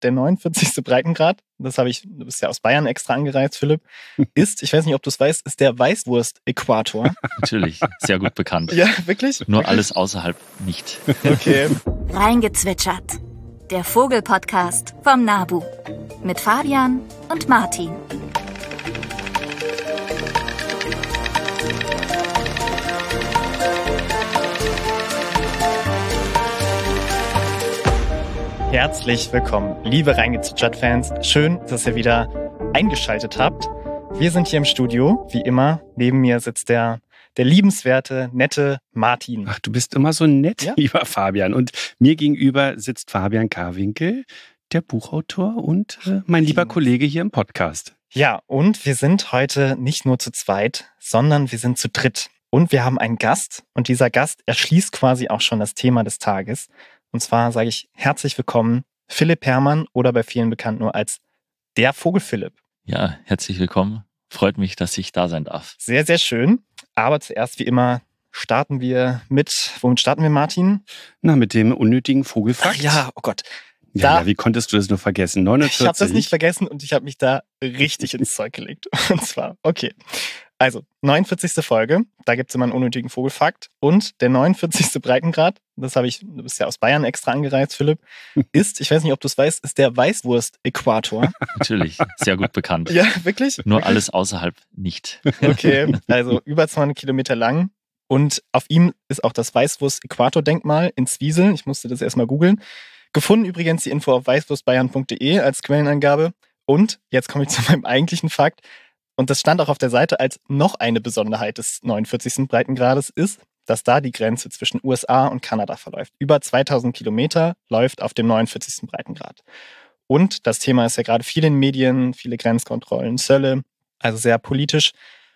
der 49. Breitengrad, du bist ja aus Bayern extra angereist, Philipp, ist, ich weiß nicht, ob du es weißt, ist der Weißwurst-Äquator. Natürlich, sehr gut bekannt. Ja, wirklich? Nur alles außerhalb nicht. Okay. Reingezwitschert. Der Vogel-Podcast vom NABU. Mit Fabian und Martin. Herzlich willkommen, liebe Reingezwitschert-Fans. Schön, dass ihr wieder eingeschaltet habt. Wir sind hier im Studio, wie immer. Neben mir sitzt der liebenswerte, nette Martin. Ach, du bist immer so nett, ja? Lieber Fabian. Und mir gegenüber sitzt Fabian Karwinkel, der Buchautor und mein lieber Kollege hier im Podcast. Ja, und wir sind heute nicht nur zu zweit, sondern wir sind zu dritt. Und wir haben einen Gast. Und dieser Gast erschließt quasi auch schon das Thema des Tages. Und zwar sage ich herzlich willkommen, Philipp Herrmann oder bei vielen bekannt nur als der Vogel Philipp. Ja, herzlich willkommen. Freut mich, dass ich da sein darf. Sehr, sehr schön. Aber zuerst wie immer womit starten wir, Martin? Na, mit dem unnötigen Vogelfakt. Ach ja, oh Gott. Ja, wie konntest du das nur vergessen? 49. Ich habe das nicht vergessen und ich habe mich da richtig ins Zeug gelegt. Und zwar, okay. Also, 49. Folge, da gibt es immer einen unnötigen Vogelfakt. Und der 49. Breitengrad, du bist ja aus Bayern extra angereist, Philipp, ist, ich weiß nicht, ob du es weißt, ist der Weißwurst-Äquator. Natürlich, sehr gut bekannt. Ja, wirklich? Nur alles außerhalb nicht. Okay, also über 200 Kilometer lang. Und auf ihm ist auch das Weißwurst-Äquator-Denkmal in Zwiesel. Ich musste das erstmal googeln. Gefunden übrigens die Info auf weißwurstbayern.de als Quellenangabe. Und jetzt komme ich zu meinem eigentlichen Fakt. Und das stand auch auf der Seite als noch eine Besonderheit des 49. Breitengrades ist, dass da die Grenze zwischen USA und Kanada verläuft. Über 2000 Kilometer läuft auf dem 49. Breitengrad. Und das Thema ist ja gerade viel in den Medien, viele Grenzkontrollen, Zölle, also sehr politisch.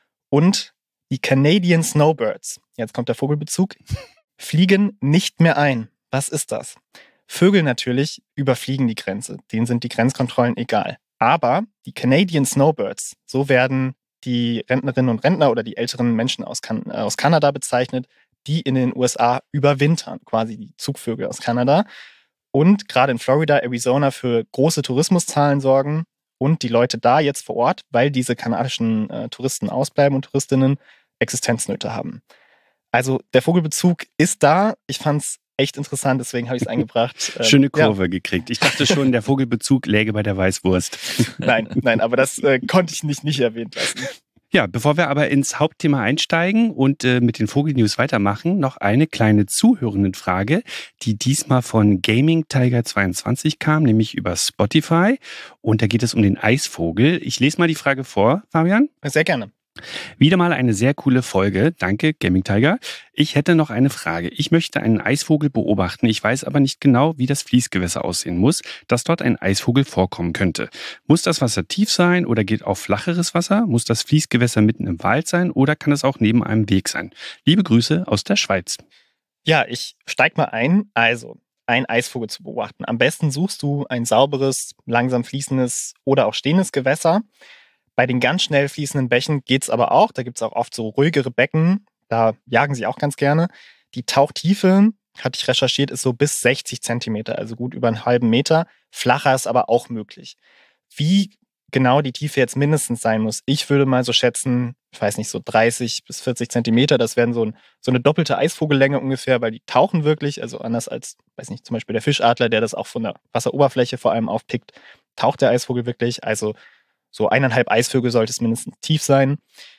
Und die Canadian Snowbirds, jetzt kommt der Vogelbezug, fliegen nicht mehr ein. Was ist das? Vögel natürlich überfliegen die Grenze. Denen sind die Grenzkontrollen egal. Aber die Canadian Snowbirds, so werden die Rentnerinnen und Rentner oder die älteren Menschen aus Kanada bezeichnet, die in den USA überwintern, quasi die Zugvögel aus Kanada. Und gerade in Florida, Arizona für große Tourismuszahlen sorgen und die Leute da jetzt vor Ort, weil diese kanadischen Touristen ausbleiben und Touristinnen, Existenznöte haben. Also der Vogelbezug ist da. Ich fand's echt interessant, deswegen habe ich es eingebracht. Schöne Kurve gekriegt. Ich dachte schon, der Vogelbezug läge bei der Weißwurst. Nein, aber das konnte ich nicht erwähnt lassen. Ja, bevor wir aber ins Hauptthema einsteigen und mit den Vogelnews weitermachen, noch eine kleine Zuhörendenfrage, die diesmal von Gaming Tiger 22 kam, nämlich über Spotify. Und da geht es um den Eisvogel. Ich lese mal die Frage vor, Fabian. Sehr gerne. Wieder mal eine sehr coole Folge. Danke, Gaming Tiger. Ich hätte noch eine Frage. Ich möchte einen Eisvogel beobachten. Ich weiß aber nicht genau, wie das Fließgewässer aussehen muss, dass dort ein Eisvogel vorkommen könnte. Muss das Wasser tief sein oder geht auch flacheres Wasser? Muss das Fließgewässer mitten im Wald sein oder kann es auch neben einem Weg sein? Liebe Grüße aus der Schweiz. Ja, ich steig mal ein. Also, einen Eisvogel zu beobachten. Am besten suchst du ein sauberes, langsam fließendes oder auch stehendes Gewässer. Bei den ganz schnell fließenden Bächen geht's aber auch. Da gibt's auch oft so ruhigere Becken. Da jagen sie auch ganz gerne. Die Tauchtiefe, hatte ich recherchiert, ist so bis 60 Zentimeter, also gut über einen halben Meter. Flacher ist aber auch möglich. Wie genau die Tiefe jetzt mindestens sein muss, ich würde mal so schätzen, ich weiß nicht, so 30 bis 40 Zentimeter. Das wären so eine doppelte Eisvogellänge ungefähr, weil die tauchen wirklich, also anders als, weiß nicht, zum Beispiel der Fischadler, der das auch von der Wasseroberfläche vor allem aufpickt, taucht der Eisvogel wirklich. Also so 1,5 Eisvögel sollte es mindestens tief sein.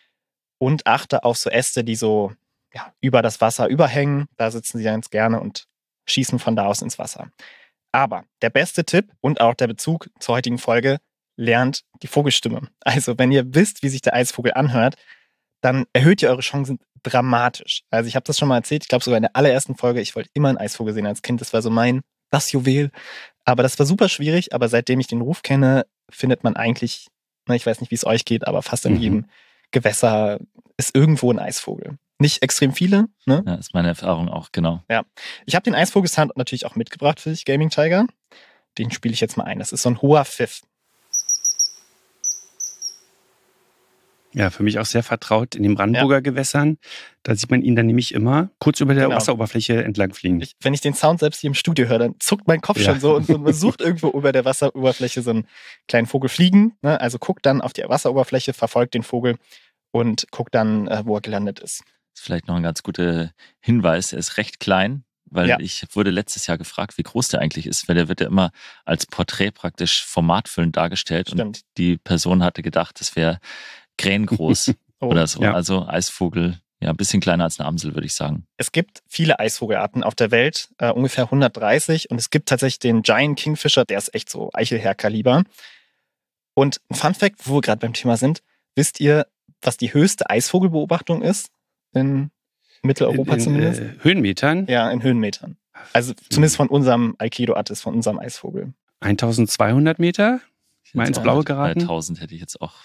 Und achte auf so Äste, die so über das Wasser überhängen. Da sitzen sie ganz gerne und schießen von da aus ins Wasser. Aber der beste Tipp und auch der Bezug zur heutigen Folge, lernt die Vogelstimme. Also wenn ihr wisst, wie sich der Eisvogel anhört, dann erhöht ihr eure Chancen dramatisch. Also ich habe das schon mal erzählt, ich glaube sogar in der allerersten Folge, ich wollte immer einen Eisvogel sehen als Kind. Das war so das Juwel. Aber das war super schwierig. Aber seitdem ich den Ruf kenne, findet man eigentlich, ich weiß nicht, wie es euch geht, aber fast in jedem Gewässer ist irgendwo ein Eisvogel. Nicht extrem viele, ne? Ja, ist meine Erfahrung auch, genau. Ja. Ich habe den Eisvogelsound natürlich auch mitgebracht für dich, Gaming Tiger. Den spiele ich jetzt mal ein. Das ist so ein hoher Pfiff. Ja, für mich auch sehr vertraut in den Brandenburger Gewässern. Da sieht man ihn dann nämlich immer kurz über der Wasseroberfläche entlang fliegen. Wenn ich den Sound selbst hier im Studio höre, dann zuckt mein Kopf schon so und man sucht irgendwo über der Wasseroberfläche so einen kleinen Vogel fliegen. Ne? Also guckt dann auf die Wasseroberfläche, verfolgt den Vogel und guckt dann, wo er gelandet ist. Das ist vielleicht noch ein ganz guter Hinweis. Er ist recht klein, weil ich wurde letztes Jahr gefragt, wie groß der eigentlich ist, weil der wird ja immer als Porträt praktisch formatfüllend dargestellt. Stimmt. Und die Person hatte gedacht, das wäre Krähengroß oder so. Ja. Also Eisvogel, ja, ein bisschen kleiner als eine Amsel, würde ich sagen. Es gibt viele Eisvogelarten auf der Welt, ungefähr 130. Und es gibt tatsächlich den Giant Kingfisher, der ist echt so Eichelherr-Kaliber. Und ein Funfact, wo wir gerade beim Thema sind, wisst ihr, was die höchste Eisvogelbeobachtung ist? In Mitteleuropa zumindest? Höhenmetern? Ja, in Höhenmetern. Also zumindest von unserem Aikido-Attis, von unserem Eisvogel. 1200 Meter? Mal ins Blaue geraten? 3000 hätte ich jetzt auch.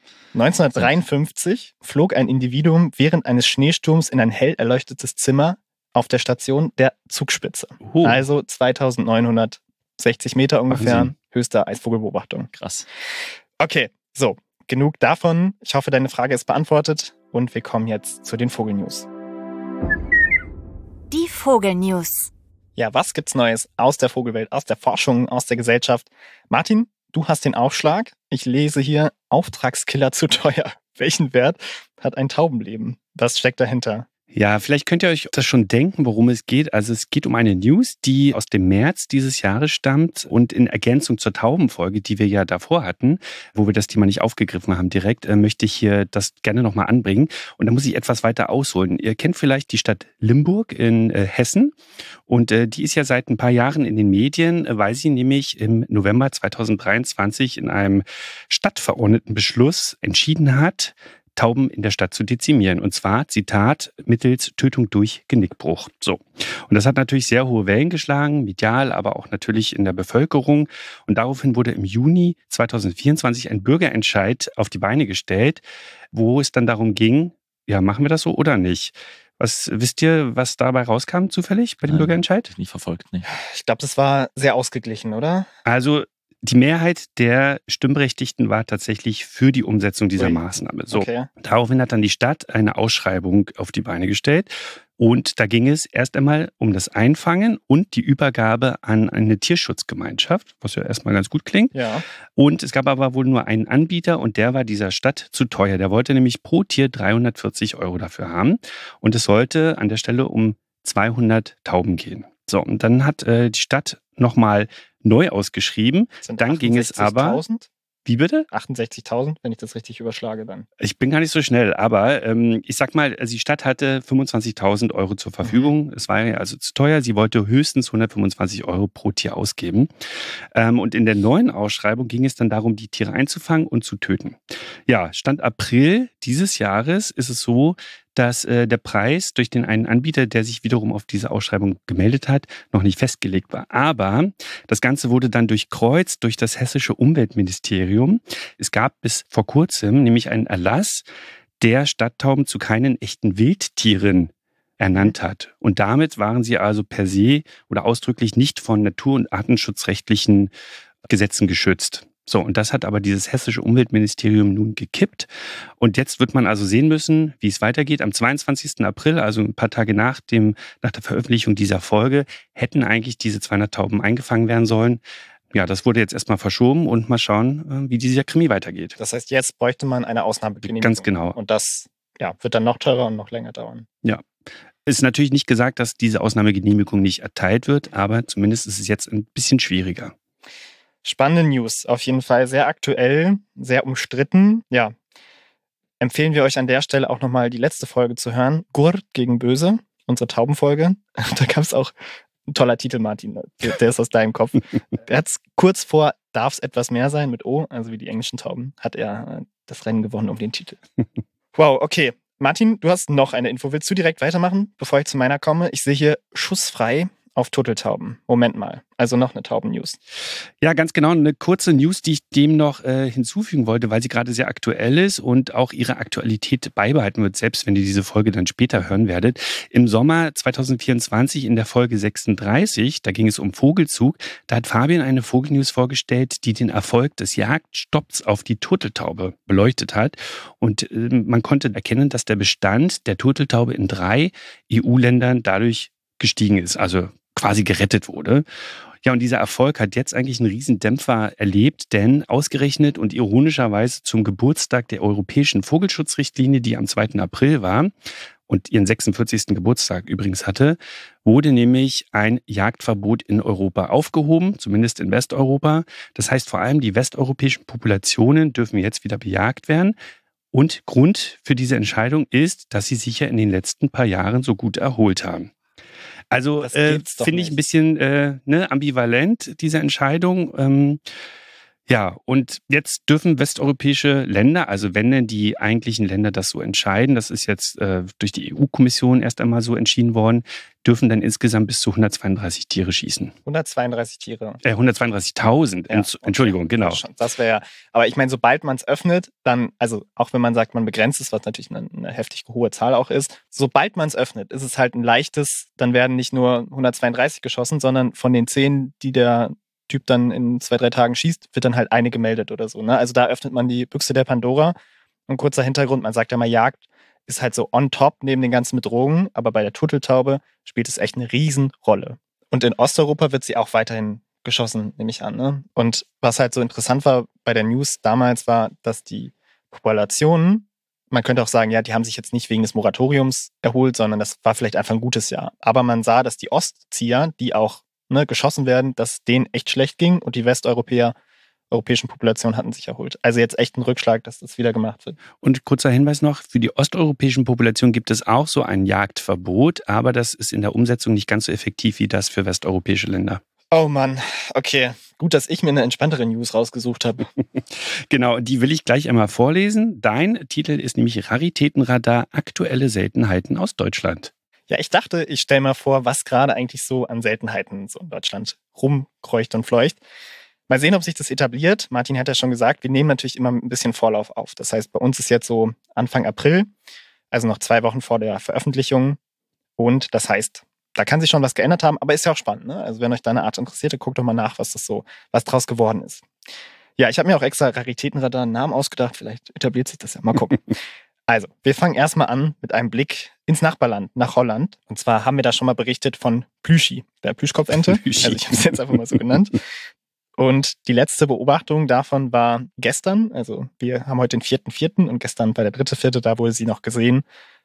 1953 flog ein Individuum während eines Schneesturms in ein hell erleuchtetes Zimmer auf der Station der Zugspitze. Also 2960 Meter ungefähr, Wahnsinn. Höchste Eisvogelbeobachtung. Krass. Okay, so, genug davon. Ich hoffe, deine Frage ist beantwortet und wir kommen jetzt zu den Vogelnews. Die Vogelnews. Ja, was gibt's Neues aus der Vogelwelt, aus der Forschung, aus der Gesellschaft? Martin, du hast den Aufschlag. Ich lese hier, Auftragskiller zu teuer. Welchen Wert hat ein Taubenleben? Was steckt dahinter? Ja, vielleicht könnt ihr euch das schon denken, worum es geht. Also es geht um eine News, die aus dem März dieses Jahres stammt und in Ergänzung zur Taubenfolge, die wir ja davor hatten, wo wir das Thema nicht aufgegriffen haben direkt, möchte ich hier das gerne nochmal anbringen. Und da muss ich etwas weiter ausholen. Ihr kennt vielleicht die Stadt Limburg in Hessen und die ist ja seit ein paar Jahren in den Medien, weil sie nämlich im November 2023 in einem Stadtverordnetenbeschluss entschieden hat, Tauben in der Stadt zu dezimieren. Und zwar, Zitat, mittels Tötung durch Genickbruch. So. Und das hat natürlich sehr hohe Wellen geschlagen, medial, aber auch natürlich in der Bevölkerung. Und daraufhin wurde im Juni 2024 ein Bürgerentscheid auf die Beine gestellt, wo es dann darum ging, ja, machen wir das so oder nicht? Wisst ihr, was dabei rauskam zufällig bei dem Bürgerentscheid? Nicht verfolgt, nee. Ich glaube, das war sehr ausgeglichen, oder? Also die Mehrheit der Stimmberechtigten war tatsächlich für die Umsetzung dieser Maßnahme. So, okay. Daraufhin hat dann die Stadt eine Ausschreibung auf die Beine gestellt. Und da ging es erst einmal um das Einfangen und die Übergabe an eine Tierschutzgemeinschaft, was ja erstmal ganz gut klingt. Ja. Und es gab aber wohl nur einen Anbieter und der war dieser Stadt zu teuer. Der wollte nämlich pro Tier 340 € dafür haben. Und es sollte an der Stelle um 200 Tauben gehen. So, und dann hat die Stadt nochmal neu ausgeschrieben. Dann ging es aber... Wie bitte? 68.000, wenn ich das richtig überschlage dann. Ich bin gar nicht so schnell, aber ich sag mal, die Stadt hatte 25.000 € zur Verfügung. Es war ja also zu teuer. Sie wollte höchstens 125 € pro Tier ausgeben. Und in der neuen Ausschreibung ging es dann darum, die Tiere einzufangen und zu töten. Ja, Stand April dieses Jahres ist es so, dass der Preis durch den einen Anbieter, der sich wiederum auf diese Ausschreibung gemeldet hat, noch nicht festgelegt war. Aber das Ganze wurde dann durchkreuzt durch das hessische Umweltministerium. Es gab bis vor kurzem nämlich einen Erlass, der Stadttauben zu keinen echten Wildtieren ernannt hat. Und damit waren sie also per se oder ausdrücklich nicht von natur- und artenschutzrechtlichen Gesetzen geschützt. So, und das hat aber dieses hessische Umweltministerium nun gekippt. Und jetzt wird man also sehen müssen, wie es weitergeht. Am 22. April, also ein paar Tage nach der Veröffentlichung dieser Folge, hätten eigentlich diese 200 Tauben eingefangen werden sollen. Ja, das wurde jetzt erstmal verschoben und mal schauen, wie dieser Krimi weitergeht. Das heißt, jetzt bräuchte man eine Ausnahmegenehmigung. Ganz genau. Und das wird dann noch teurer und noch länger dauern. Ja. Ist natürlich nicht gesagt, dass diese Ausnahmegenehmigung nicht erteilt wird, aber zumindest ist es jetzt ein bisschen schwieriger. Spannende News, auf jeden Fall sehr aktuell, sehr umstritten. Ja, empfehlen wir euch an der Stelle auch nochmal die letzte Folge zu hören. Gurt gegen Böse, unsere Taubenfolge. Da gab es auch ein toller Titel, Martin, der ist aus deinem Kopf. Er hat es kurz vor Darf es etwas mehr sein mit O, also wie die englischen Tauben, hat er das Rennen gewonnen um den Titel. Wow, okay. Martin, du hast noch eine Info. Willst du direkt weitermachen, bevor ich zu meiner komme? Ich sehe hier schussfrei auf Turteltauben. Moment mal, also noch eine Tauben-News. Ja, ganz genau. Eine kurze News, die ich dem noch hinzufügen wollte, weil sie gerade sehr aktuell ist und auch ihre Aktualität beibehalten wird, selbst wenn ihr diese Folge dann später hören werdet. Im Sommer 2024 in der Folge 36, da ging es um Vogelzug, da hat Fabian eine Vogelnews vorgestellt, die den Erfolg des Jagdstopps auf die Turteltaube beleuchtet hat. Und man konnte erkennen, dass der Bestand der Turteltaube in 3 EU-Ländern dadurch gestiegen ist, also quasi gerettet wurde. Ja, und dieser Erfolg hat jetzt eigentlich einen riesen Dämpfer erlebt, denn ausgerechnet und ironischerweise zum Geburtstag der Europäischen Vogelschutzrichtlinie, die am 2. April war und ihren 46. Geburtstag übrigens hatte, wurde nämlich ein Jagdverbot in Europa aufgehoben, zumindest in Westeuropa. Das heißt, vor allem die westeuropäischen Populationen dürfen jetzt wieder bejagt werden. Und Grund für diese Entscheidung ist, dass sie sich ja in den letzten paar Jahren so gut erholt haben. Also finde ich ein bisschen ambivalent, diese Entscheidung. Ja, und jetzt dürfen westeuropäische Länder, also wenn denn die eigentlichen Länder das so entscheiden, das ist jetzt durch die EU-Kommission erst einmal so entschieden worden, dürfen dann insgesamt bis zu 132 Tiere schießen. 132 Tiere? 132.000, ja, Entschuldigung, genau. Das wäre, aber ich meine, sobald man es öffnet, dann, also auch wenn man sagt, man begrenzt es, was natürlich eine heftig hohe Zahl auch ist, sobald man es öffnet, ist es halt ein leichtes, dann werden nicht nur 132 geschossen, sondern von den 10, die der Typ dann in 2-3 Tagen schießt, wird dann halt eine gemeldet oder so. Ne? Also da öffnet man die Büchse der Pandora. Und kurzer Hintergrund, man sagt ja mal, Jagd ist halt so on top neben den ganzen Bedrohungen, aber bei der Turteltaube spielt es echt eine Riesenrolle. Und in Osteuropa wird sie auch weiterhin geschossen, nehme ich an. Ne? Und was halt so interessant war bei der News damals war, dass die Populationen, man könnte auch sagen, ja, die haben sich jetzt nicht wegen des Moratoriums erholt, sondern das war vielleicht einfach ein gutes Jahr. Aber man sah, dass die Ostzieher, die auch geschossen werden, dass denen echt schlecht ging und die europäischen Populationen hatten sich erholt. Also jetzt echt ein Rückschlag, dass das wieder gemacht wird. Und kurzer Hinweis noch, für die osteuropäischen Populationen gibt es auch so ein Jagdverbot, aber das ist in der Umsetzung nicht ganz so effektiv wie das für westeuropäische Länder. Oh Mann, okay. Gut, dass ich mir eine entspanntere News rausgesucht habe. Genau, die will ich gleich einmal vorlesen. Dein Titel ist nämlich Raritätenradar, aktuelle Seltenheiten aus Deutschland. Ja, ich dachte, ich stelle mal vor, was gerade eigentlich so an Seltenheiten so in Deutschland rumkreucht und fleucht. Mal sehen, ob sich das etabliert. Martin hat ja schon gesagt, wir nehmen natürlich immer ein bisschen Vorlauf auf. Das heißt, bei uns ist jetzt so Anfang April, also noch 2 Wochen vor der Veröffentlichung. Und das heißt, da kann sich schon was geändert haben, aber ist ja auch spannend. Ne? Also wenn euch da eine Art interessiert, guckt doch mal nach, was draus geworden ist. Ja, ich habe mir auch extra Raritätenradar einen Namen ausgedacht. Vielleicht etabliert sich das ja. Mal gucken. Also, wir fangen erstmal an mit einem Blick ins Nachbarland, nach Holland. Und zwar haben wir da schon mal berichtet von Plüschi, der Plüschkopfente. Plüschi. Also ich habe es jetzt einfach mal so genannt. Und die letzte Beobachtung davon war gestern. Also wir haben heute den 4.4. und gestern war der 3.4., da wurde sie noch gesehen.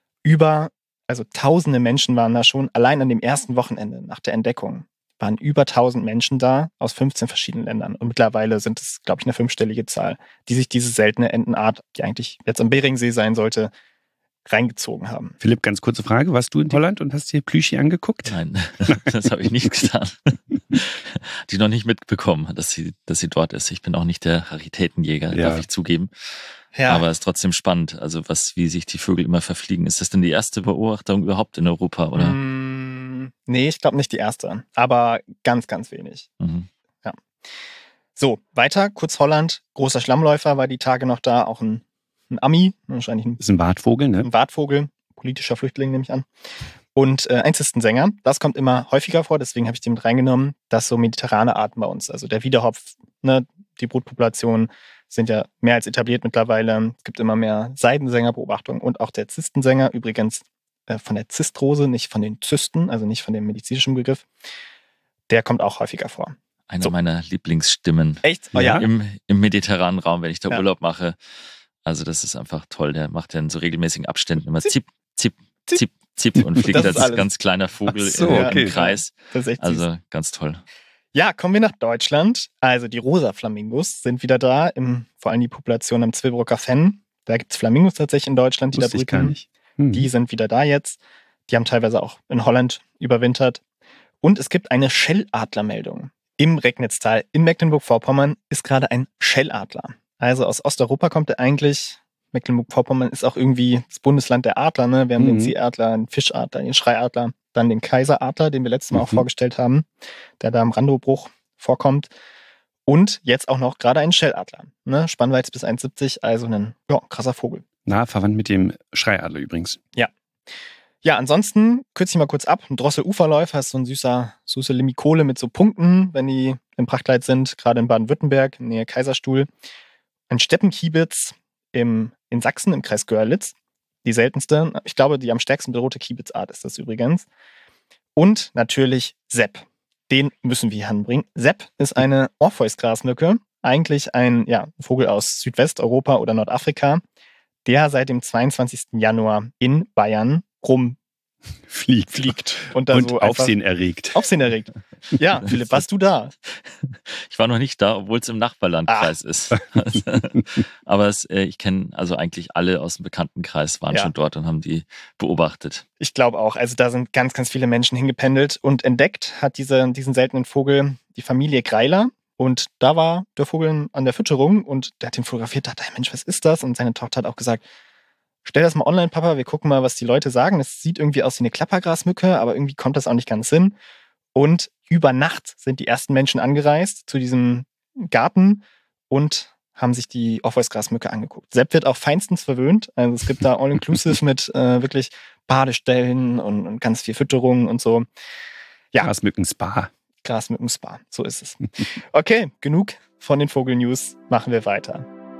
Tausende Menschen waren da schon. Allein an dem ersten Wochenende nach der Entdeckung waren über 1000 Menschen da aus 15 verschiedenen Ländern. Und mittlerweile sind es, glaube ich, eine 5-stellige Zahl, die sich diese seltene Entenart, die eigentlich jetzt am Beringsee sein sollte, reingezogen haben. Philipp, ganz kurze Frage. Warst du in Holland und hast dir Plüschi angeguckt? Nein, das habe ich nicht getan. Die noch nicht mitbekommen, dass sie dort ist. Ich bin auch nicht der Raritätenjäger, darf ich zugeben. Ja. Aber es ist trotzdem spannend. Also wie sich die Vögel immer verfliegen. Ist das denn die erste Beobachtung überhaupt in Europa, oder? Nee, ich glaube nicht die erste. Aber ganz, ganz wenig. Mhm. Ja. So, weiter. Kurz Holland. Großer Schlammläufer war die Tage noch da. Auch ein Ami. Wahrscheinlich Das ist ein Wartvogel, ne? Ein Wartvogel. Politischer Flüchtling, nehme ich an. Und ein Zistensänger. Das kommt immer häufiger vor. Deswegen habe ich den mit reingenommen. Das so mediterrane Arten bei uns. Also der Wiedehopf, ne, die Brutpopulationen sind ja mehr als etabliert mittlerweile. Es gibt immer mehr Seidensängerbeobachtungen und auch der Zistensänger, übrigens von der Zistrose, nicht von den Zysten, also nicht von dem medizinischen Begriff. Der kommt auch häufiger vor. Eine meiner Lieblingsstimmen. Echt? Oh, ja. Im mediterranen Raum, wenn ich da Urlaub mache. Also das ist einfach toll. Der macht ja in so regelmäßigen Abständen immer zip, zip, zip, zip und fliegt als ganz kleiner Vogel im Kreis. Das ist echt süß. Also ganz toll. Ja, kommen wir nach Deutschland. Also die rosa Flamingos sind wieder da, vor allem die Population am Zwillbroker Fenn. Da gibt es Flamingos tatsächlich in Deutschland, die da brüten. Die sind wieder da jetzt. Die haben teilweise auch in Holland überwintert. Und es gibt eine Schelladlermeldung. Im Recknitztal in Mecklenburg-Vorpommern ist gerade ein Schelladler. Also aus Osteuropa kommt er eigentlich. Mecklenburg-Vorpommern ist auch irgendwie das Bundesland der Adler. Ne? Wir haben den Seeadler, den Fischadler, den Schreiadler. dann den Kaiseradler, den wir letztes Mal auch vorgestellt haben, der da im Randobruch vorkommt. Und jetzt auch noch gerade einen Schelladler. Ne? Spannweite bis 1,70, also ein krasser Vogel. Na, verwandt mit dem Schreiadler übrigens. Ja. Ja, ansonsten, kürze ich mal kurz ab, ein Drossel-Uferläufer ist so ein süße Limikole mit so Punkten, wenn die im Prachtkleid sind, gerade in Baden-Württemberg, in Nähe Kaiserstuhl. Ein Steppenkiebitz in Sachsen, im Kreis Görlitz. Die seltenste, ich glaube, die am stärksten bedrohte Kiebitzart ist das übrigens. Und natürlich Sepp. Den müssen wir hier anbringen. Sepp ist eine Orpheus-Grasmücke, eigentlich ein Vogel aus Südwesteuropa oder Nordafrika, der seit dem 22. Januar in Bayern rumfliegt. Und so Aufsehen erregt. Ja, Philipp, warst du da? Ich war noch nicht da, obwohl es im Nachbarlandkreis ist. Aber ich kenne also eigentlich alle aus dem Bekanntenkreis waren schon dort und haben die beobachtet. Ich glaube auch. Also da sind ganz, ganz viele Menschen hingependelt und entdeckt hat diesen seltenen Vogel die Familie Greiler. Und da war der Vogel an der Fütterung und der hat ihn fotografiert, dachte, Mensch, was ist das? Und seine Tochter hat auch gesagt, stell das mal online, Papa, wir gucken mal, was die Leute sagen. Es sieht irgendwie aus wie eine Klappergrasmücke, aber irgendwie kommt das auch nicht ganz hin. Und über Nacht sind die ersten Menschen angereist zu diesem Garten und haben sich die Orpheus-Grasmücke angeguckt. Sepp wird auch feinstens verwöhnt. Also es gibt da All-Inclusive mit wirklich Badestellen und ganz viel Fütterung und so. Ja. Grasmücken-Spa, so ist es. Okay, genug von den Vogel-News. Machen wir weiter.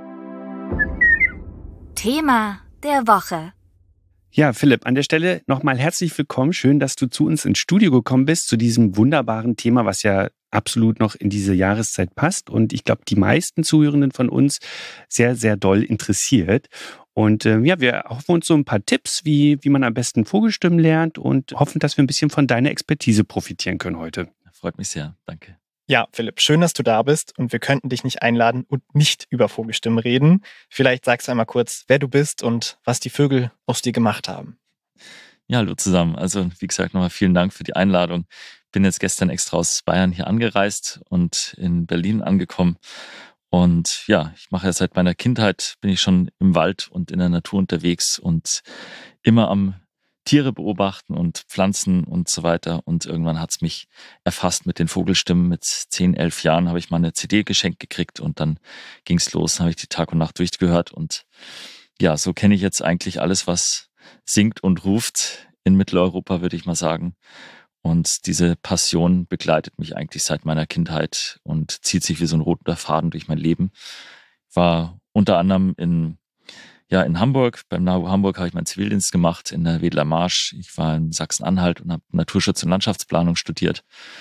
Thema der Woche. Ja, Philipp, an der Stelle nochmal herzlich willkommen. Schön, dass du zu uns ins Studio gekommen bist, zu diesem wunderbaren Thema, was ja absolut noch in diese Jahreszeit passt und ich glaube, die meisten Zuhörenden von uns sehr, sehr doll interessiert. Und wir hoffen uns so ein paar Tipps, wie man am besten Vogelstimmen lernt und hoffen, dass wir ein bisschen von deiner Expertise profitieren können heute. Freut mich sehr, danke. Ja, Philipp, schön, dass du da bist und wir könnten dich nicht einladen und nicht über Vogelstimmen reden. Vielleicht sagst du einmal kurz, wer du bist und was die Vögel aus dir gemacht haben. Ja, hallo zusammen. Also wie gesagt, nochmal vielen Dank für die Einladung. Bin jetzt gestern extra aus Bayern hier angereist und in Berlin angekommen. Und ja, ich mache ja seit meiner Kindheit, bin ich schon im Wald und in der Natur unterwegs und immer am Tiere beobachten und Pflanzen und so weiter. Und irgendwann hat es mich erfasst mit den Vogelstimmen. Mit 10, 11 Jahren habe ich mal eine CD geschenkt gekriegt und dann ging es los. Dann habe ich die Tag und Nacht durchgehört. Und ja, so kenne ich jetzt eigentlich alles, was singt und ruft in Mitteleuropa, würde ich mal sagen. Und diese Passion begleitet mich eigentlich seit meiner Kindheit und zieht sich wie so ein roter Faden durch mein Leben. Ich war unter anderem in Hamburg, beim NABU Hamburg habe ich meinen Zivildienst gemacht in der Wedler Marsch. Ich war in Sachsen-Anhalt und habe Naturschutz und Landschaftsplanung studiert.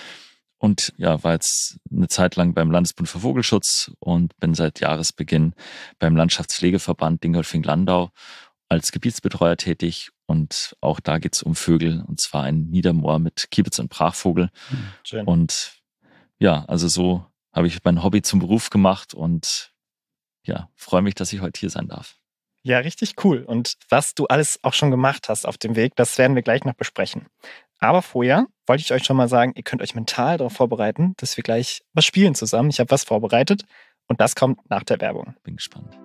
Und ja, war jetzt eine Zeit lang beim Landesbund für Vogelschutz und bin seit Jahresbeginn beim Landschaftspflegeverband Dingolfing-Landau als Gebietsbetreuer tätig. Und auch da geht es um Vögel, und zwar ein Niedermoor mit Kiebitz und Brachvogel. Schön. Und ja, also so habe ich mein Hobby zum Beruf gemacht und ja, freue mich, dass ich heute hier sein darf. Ja, richtig cool. Und was du alles auch schon gemacht hast auf dem Weg, das werden wir gleich noch besprechen. Aber vorher wollte ich euch schon mal sagen, ihr könnt euch mental darauf vorbereiten, dass wir gleich was spielen zusammen. Ich habe was vorbereitet und das kommt nach der Werbung. Bin gespannt.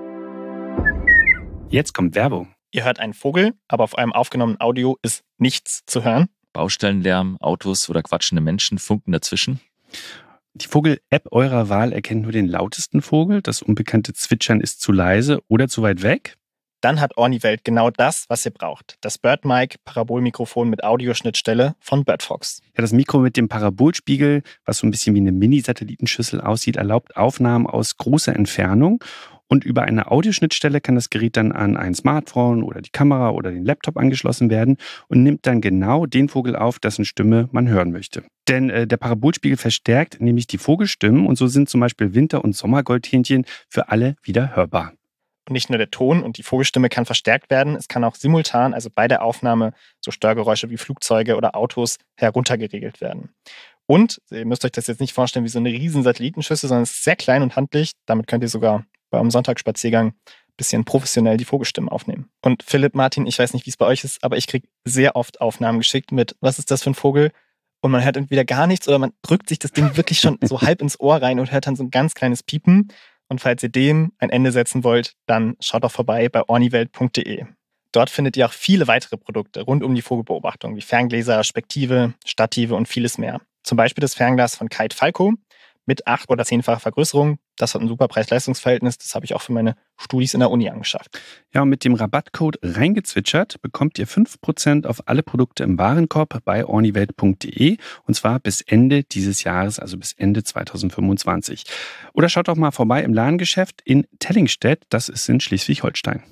Jetzt kommt Werbung. Ihr hört einen Vogel, aber auf eurem aufgenommenen Audio ist nichts zu hören. Baustellenlärm, Autos oder quatschende Menschen funken dazwischen. Die Vogel-App eurer Wahl erkennt nur den lautesten Vogel. Das unbekannte Zwitschern ist zu leise oder zu weit weg. Dann hat Orniwelt genau das, was ihr braucht. Das BirdMic Parabolmikrofon mit Audioschnittstelle von Birdfox. Ja, das Mikro mit dem Parabolspiegel, was so ein bisschen wie eine Mini-Satellitenschüssel aussieht, erlaubt Aufnahmen aus großer Entfernung. Und über eine Audioschnittstelle kann das Gerät dann an ein Smartphone oder die Kamera oder den Laptop angeschlossen werden und nimmt dann genau den Vogel auf, dessen Stimme man hören möchte. Denn der Parabolspiegel verstärkt nämlich die Vogelstimmen und so sind zum Beispiel Winter- und Sommergoldhähnchen für alle wieder hörbar. Und nicht nur der Ton und die Vogelstimme kann verstärkt werden, es kann auch simultan, also bei der Aufnahme, so Störgeräusche wie Flugzeuge oder Autos heruntergeregelt werden. Und ihr müsst euch das jetzt nicht vorstellen wie so eine riesen Satellitenschüssel, sondern es ist sehr klein und handlich. Damit könnt ihr sogar beim Sonntagsspaziergang ein bisschen professionell die Vogelstimmen aufnehmen. Und Philipp, Martin, ich weiß nicht, wie es bei euch ist, aber ich kriege sehr oft Aufnahmen geschickt mit, was ist das für ein Vogel? Und man hört entweder gar nichts oder man drückt sich das Ding wirklich schon so halb ins Ohr rein und hört dann so ein ganz kleines Piepen. Und falls ihr dem ein Ende setzen wollt, dann schaut doch vorbei bei orniwelt.de. Dort findet ihr auch viele weitere Produkte rund um die Vogelbeobachtung, wie Ferngläser, Spektive, Stative und vieles mehr. Zum Beispiel das Fernglas von Kite Falco mit 8- oder 10-facher Vergrößerung. Das hat ein super Preis-Leistungs-Verhältnis. Das habe ich auch für meine Studis in der Uni angeschafft. Ja, und mit dem Rabattcode reingezwitschert bekommt ihr 5% auf alle Produkte im Warenkorb bei orniwelt.de und zwar bis Ende dieses Jahres, also bis Ende 2025. Oder schaut doch mal vorbei im Ladengeschäft in Tellingstedt, das ist in Schleswig-Holstein.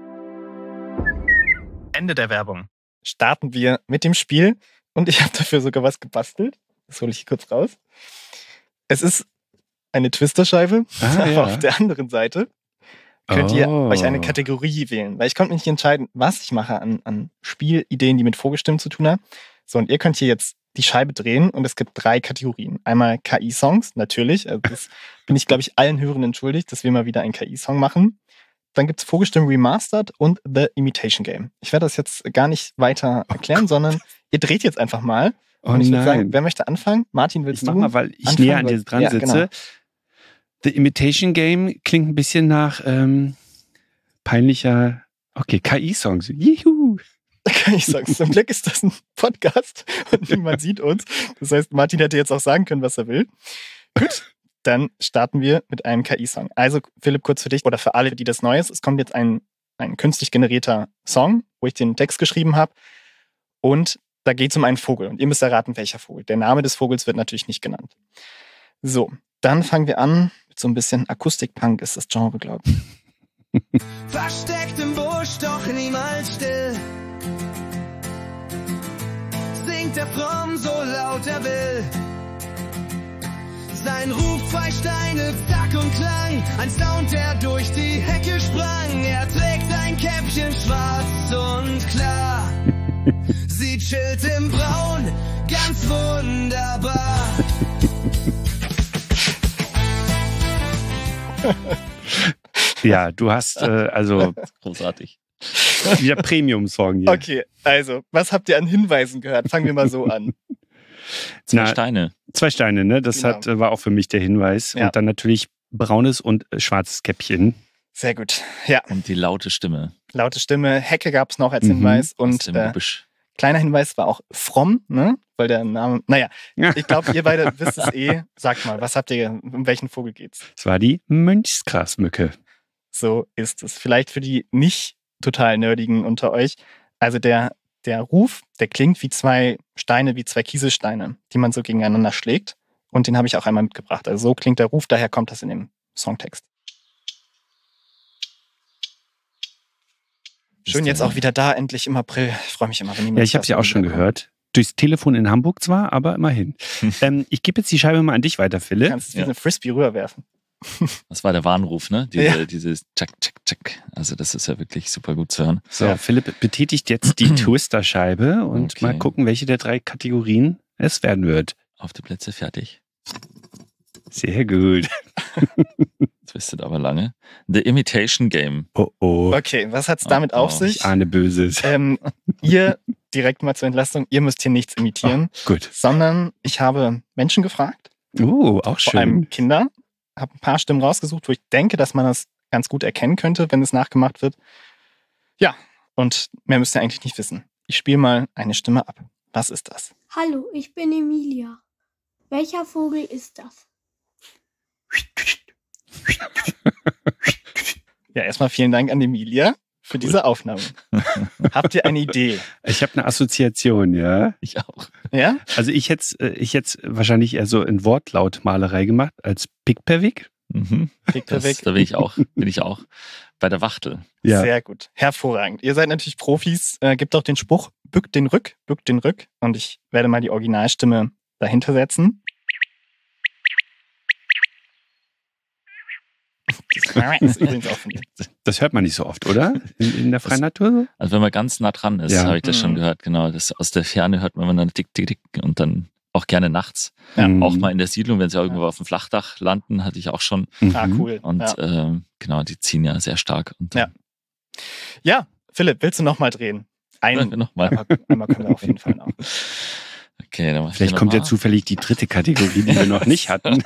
Ende der Werbung. Starten wir mit dem Spiel und ich habe dafür sogar was gebastelt. Das hole ich hier kurz raus. Es ist eine Twisterscheibe, aber auf der anderen Seite könnt ihr euch eine Kategorie wählen. Weil ich konnte mich nicht entscheiden, was ich mache an Spielideen, die mit Vogelstimmen zu tun haben. So, und ihr könnt hier jetzt die Scheibe drehen und es gibt 3 Kategorien. Einmal KI-Songs, natürlich. Also das bin ich, glaube ich, allen Hörern entschuldigt, dass wir mal wieder einen KI-Song machen. Dann gibt es Vogelstimmen Remastered und The Imitation Game. Ich werde das jetzt gar nicht weiter erklären, sondern ihr dreht jetzt einfach mal. Und ich würde sagen, wer möchte anfangen? Martin, willst du? Mach mal, weil ich näher an dir dran sitze. Genau. The Imitation Game klingt ein bisschen nach peinlicher, KI-Songs. Juhu! KI-Songs. Zum Glück ist das ein Podcast und niemand sieht uns. Das heißt, Martin hätte jetzt auch sagen können, was er will. Gut, dann starten wir mit einem KI-Song. Also, Philipp, kurz für dich oder für alle, die das neu ist. Es kommt jetzt ein künstlich generierter Song, wo ich den Text geschrieben habe. Und da geht es um einen Vogel und ihr müsst erraten, welcher Vogel. Der Name des Vogels wird natürlich nicht genannt. So, dann fangen wir an mit so ein bisschen Akustikpunk ist das Genre, glaube ich. Versteckt im Busch, doch niemals still. Singt er fromm, so laut er will. Sein Ruf, 2 Steine, Zack und Klang. Ein Sound, der durch die Hecke sprang. Er trägt ein Käppchen schwarz und klar. Sie chillt im Braun, ganz wunderbar. Ja, du hast großartig. Wieder Premium-Song hier. Okay, also, was habt ihr an Hinweisen gehört? Fangen wir mal so an. 2 Steine. 2 Steine, ne? Das Genau. War auch für mich der Hinweis. Ja. Und dann natürlich braunes und schwarzes Käppchen. Sehr gut, ja. Und die laute Stimme. Laute Stimme, Hecke gab es noch als Hinweis. Und kleiner Hinweis war auch fromm, ne? Weil der Name, ich glaube, ihr beide wisst es eh. Sagt mal, was habt ihr, um welchen Vogel geht's? Es war die Mönchsgrasmücke. So ist es. Vielleicht für die nicht total Nerdigen unter euch. Also der Ruf, der klingt wie 2 Steine, wie 2 Kieselsteine, die man so gegeneinander schlägt. Und den habe ich auch einmal mitgebracht. Also so klingt der Ruf, daher kommt das in dem Songtext. Schön jetzt auch wieder da, endlich im April. Ich freue mich immer, wenn Ja, ich habe es ja auch schon gehört. Durchs Telefon in Hamburg zwar, aber immerhin. Ich gebe jetzt die Scheibe mal an dich weiter, Philipp. Du kannst wie eine Frisbee rüberwerfen. Das war der Warnruf, ne? Dieses Tschack, Tschack, Tschack. Also das ist ja wirklich super gut zu hören. So, Philipp betätigt jetzt die Twister-Scheibe und mal gucken, welche der 3 Kategorien es werden wird. Auf die Plätze, fertig. Sehr gut. Twistet aber lange. The Imitation Game. Oh. Okay, was hat's damit auf sich? Ich ahne Böses. Ihr, direkt mal zur Entlastung, ihr müsst hier nichts imitieren. Gut. Sondern ich habe Menschen gefragt. Auch schön. Vor allem Kinder. Habe ein paar Stimmen rausgesucht, wo ich denke, dass man das ganz gut erkennen könnte, wenn es nachgemacht wird. Ja, und mehr müsst ihr eigentlich nicht wissen. Ich spiele mal eine Stimme ab. Was ist das? Hallo, ich bin Emilia. Welcher Vogel ist das? Ja, erstmal vielen Dank an Emilia für diese Aufnahme. Habt ihr eine Idee? Ich habe eine Assoziation, ja. Ich auch. Ja? Also ich hätte wahrscheinlich eher so in Wortlautmalerei gemacht als Pikperwik. Pikperwik. Da bin ich auch bei der Wachtel. Ja. Sehr gut. Hervorragend. Ihr seid natürlich Profis. Gibt auch den Spruch, bückt den Rück. Und ich werde mal die Originalstimme dahinter setzen. Das ist übrigens auch von dir. Das hört man nicht so oft, oder? In der freien Natur? Also wenn man ganz nah dran ist, habe ich das schon gehört, genau. Das aus der Ferne hört man dann tick, tick, tick und dann auch gerne nachts. Ja. Auch mal in der Siedlung, wenn sie irgendwo auf dem Flachdach landen, hatte ich auch schon. Cool. Und genau, die ziehen ja sehr stark. Und ja, Philipp, willst du nochmal drehen? Nochmal. Einmal können wir auf jeden Fall noch. Okay, dann vielleicht kommt ja zufällig die 3. Kategorie, die wir noch nicht hatten.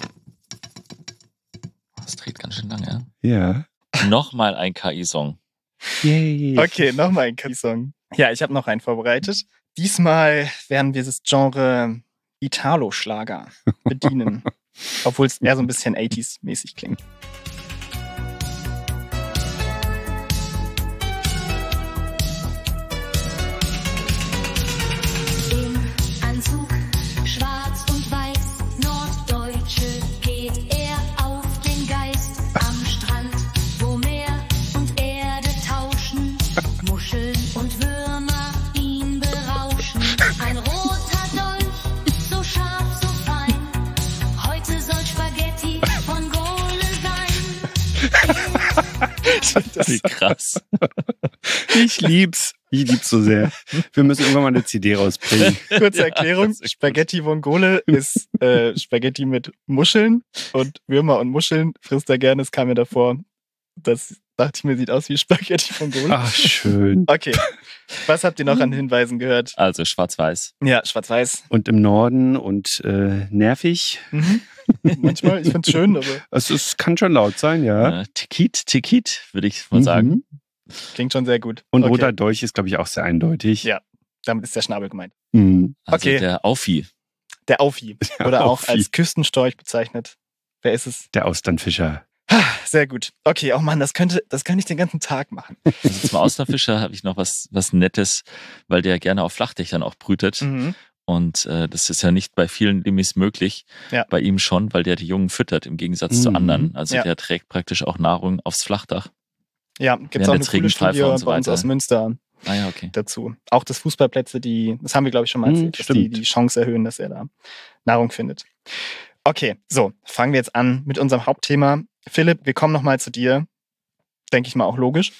Das dreht ganz schön lange. Ja. Nochmal ein KI-Song. Yay. Okay, nochmal ein KI-Song. Ja, ich habe noch einen vorbereitet. Diesmal werden wir das Genre Italo-Schlager bedienen. Obwohl es eher so ein bisschen 80s-mäßig klingt. Wie krass. Ich lieb's so sehr. Wir müssen irgendwann mal eine CD rausbringen. Kurze Erklärung, Spaghetti Vongole ist Spaghetti mit Muscheln und Würmer und Muscheln frisst er gerne. Es kam mir davor, das dachte ich mir, sieht aus wie Spaghetti Vongole. Ach, schön. Okay, was habt ihr noch an Hinweisen gehört? Also schwarz-weiß. Ja, schwarz-weiß. Und im Norden und nervig. Mhm. Manchmal, ich find's schön, aber... Es kann schon laut sein, ja. Tikit, würde ich mal sagen. Klingt schon sehr gut. Und roter Dolch ist, glaube ich, auch sehr eindeutig. Ja, damit ist der Schnabel gemeint. Mhm. Also der Aufi. Der Aufi. Oder auch als Küstenstorch bezeichnet. Wer ist es? Der Austernfischer. Sehr gut. Okay, oh Mann, das könnte ich den ganzen Tag machen. Also zum Austernfischer habe ich noch was Nettes, weil der gerne auf Flachdächern auch brütet. Mhm. Und das ist ja nicht bei vielen Limis möglich, bei ihm schon, weil der die Jungen füttert, im Gegensatz zu anderen. Also der trägt praktisch auch Nahrung aufs Flachdach. Ja, gibt es auch eine coole Studie bei uns aus Münster okay. dazu. Auch dass Fußballplätze, das haben wir glaube ich schon mal erzählt, dass die Chance erhöhen, dass er da Nahrung findet. Okay, so, fangen wir jetzt an mit unserem Hauptthema. Philipp, wir kommen nochmal zu dir. Denke ich mal auch logisch.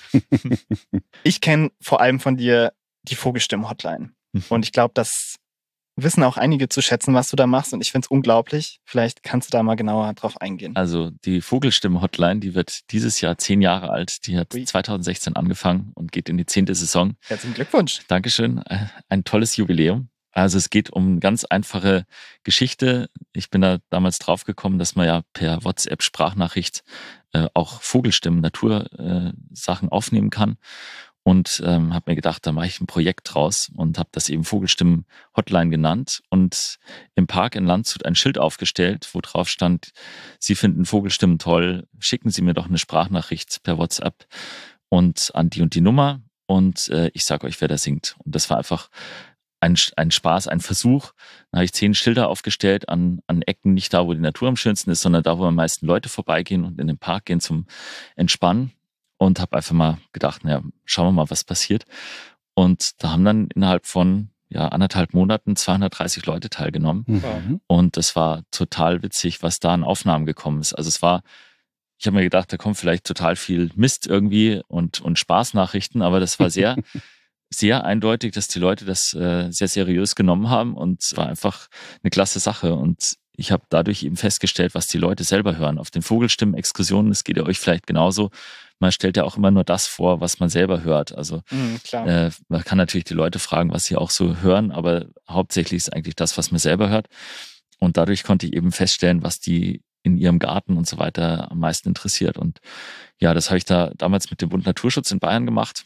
Ich kenne vor allem von dir die Vogelstimmen-Hotline. Und ich glaube, das wissen auch einige zu schätzen, was du da machst. Und ich finde es unglaublich. Vielleicht kannst du da mal genauer drauf eingehen. Also die Vogelstimmen-Hotline, die wird dieses Jahr 10 Jahre alt. Die hat 2016 angefangen und geht in die 10. Saison. Herzlichen Glückwunsch. Dankeschön. Ein tolles Jubiläum. Also es geht um eine ganz einfache Geschichte. Ich bin da damals drauf gekommen, dass man ja per WhatsApp-Sprachnachricht auch Vogelstimmen, Natursachen aufnehmen kann. Und habe mir gedacht, da mache ich ein Projekt draus und habe das eben Vogelstimmen-Hotline genannt und im Park in Landshut ein Schild aufgestellt, wo drauf stand, Sie finden Vogelstimmen toll, schicken Sie mir doch eine Sprachnachricht per WhatsApp und an die und die Nummer und ich sage euch, wer da singt. Und das war einfach ein Spaß, ein Versuch. Dann habe ich 10 Schilder aufgestellt an Ecken, nicht da, wo die Natur am schönsten ist, sondern da, wo am meisten Leute vorbeigehen und in den Park gehen zum Entspannen. Und habe einfach mal gedacht, schauen wir mal, was passiert. Und da haben dann innerhalb von 1,5 Monaten 230 Leute teilgenommen. Mhm. Und das war total witzig, was da an Aufnahmen gekommen ist. Also ich habe mir gedacht, da kommt vielleicht total viel Mist irgendwie und Spaßnachrichten, aber das war sehr, sehr eindeutig, dass die Leute das sehr seriös genommen haben und es war einfach eine klasse Sache. Und ich habe dadurch eben festgestellt, was die Leute selber hören. Auf den Vogelstimmen-Exkursionen, das geht ja euch vielleicht genauso. Man stellt ja auch immer nur das vor, was man selber hört. Also man kann natürlich die Leute fragen, was sie auch so hören, aber hauptsächlich ist eigentlich das, was man selber hört. Und dadurch konnte ich eben feststellen, was die in ihrem Garten und so weiter am meisten interessiert. Und ja, das habe ich da damals mit dem Bund Naturschutz in Bayern gemacht.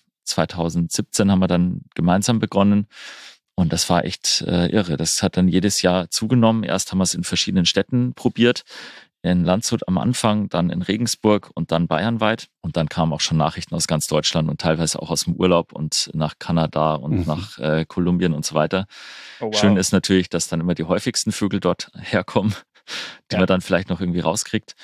2017 haben wir dann gemeinsam begonnen. Und das war echt irre. Das hat dann jedes Jahr zugenommen. Erst haben wir es in verschiedenen Städten probiert. In Landshut am Anfang, dann in Regensburg und dann bayernweit. Und dann kamen auch schon Nachrichten aus ganz Deutschland und teilweise auch aus dem Urlaub und nach Kanada und nach Kolumbien und so weiter. Oh, wow. Schön ist natürlich, dass dann immer die häufigsten Vögel dort herkommen, die man dann vielleicht noch irgendwie rauskriegt.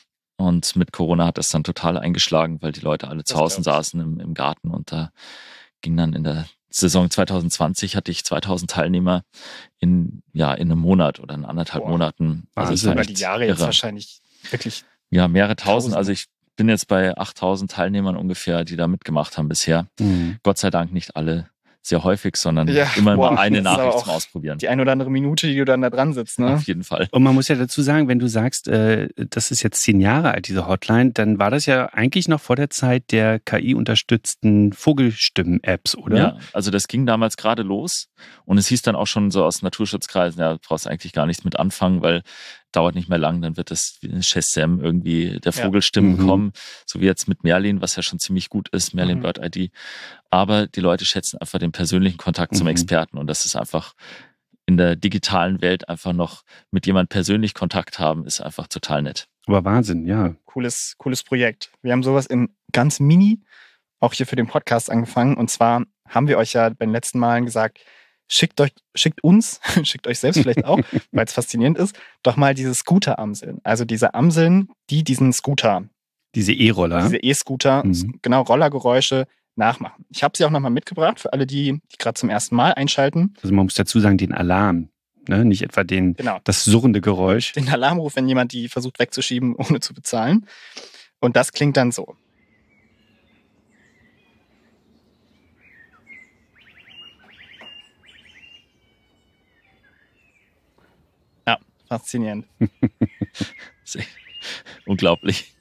Und mit Corona hat das dann total eingeschlagen, weil die Leute alle zu Hause saßen im Garten. Und da ging dann in der Saison 2020 hatte ich 2000 Teilnehmer in einem Monat oder in 1,5 Monaten. Also über die Jahre jetzt wahrscheinlich wirklich. Ja, mehrere tausend. Also ich bin jetzt bei 8000 Teilnehmern ungefähr, die da mitgemacht haben bisher. Mhm. Gott sei Dank nicht alle sehr häufig, sondern immer mal eine Nachricht zum Ausprobieren. Die ein oder andere Minute, die du dann da dran sitzt, ne? Auf jeden Fall. Und man muss ja dazu sagen, wenn du sagst, das ist jetzt 10 Jahre alt, diese Hotline, dann war das ja eigentlich noch vor der Zeit der KI-unterstützten Vogelstimmen-Apps, oder? Ja, also das ging damals gerade los und es hieß dann auch schon so aus Naturschutzkreisen, ja, du brauchst eigentlich gar nichts mit anfangen, weil dauert nicht mehr lang, dann wird das wie ein Shazam irgendwie der Vogelstimmen kommen, so wie jetzt mit Merlin, was ja schon ziemlich gut ist, Merlin Bird ID. Aber die Leute schätzen einfach den persönlichen Kontakt zum Experten und das ist einfach in der digitalen Welt einfach noch mit jemand persönlich Kontakt haben, ist einfach total nett. Aber Wahnsinn, ja. Cooles Projekt. Wir haben sowas in ganz mini auch hier für den Podcast angefangen. Und zwar haben wir euch ja bei den letzten Malen gesagt, schickt euch selbst vielleicht auch, weil es faszinierend ist, doch mal diese Scooter-Amseln. Also diese Amseln, die diesen Scooter. Diese E-Roller. Diese E-Scooter, genau, Rollergeräusche nachmachen. Ich habe sie auch nochmal mitgebracht für alle, die gerade zum ersten Mal einschalten. Also man muss dazu sagen, den Alarm. Ne? Nicht etwa das surrende Geräusch. Den Alarmruf, wenn jemand die versucht wegzuschieben, ohne zu bezahlen. Und das klingt dann so. Ja, faszinierend. Unglaublich.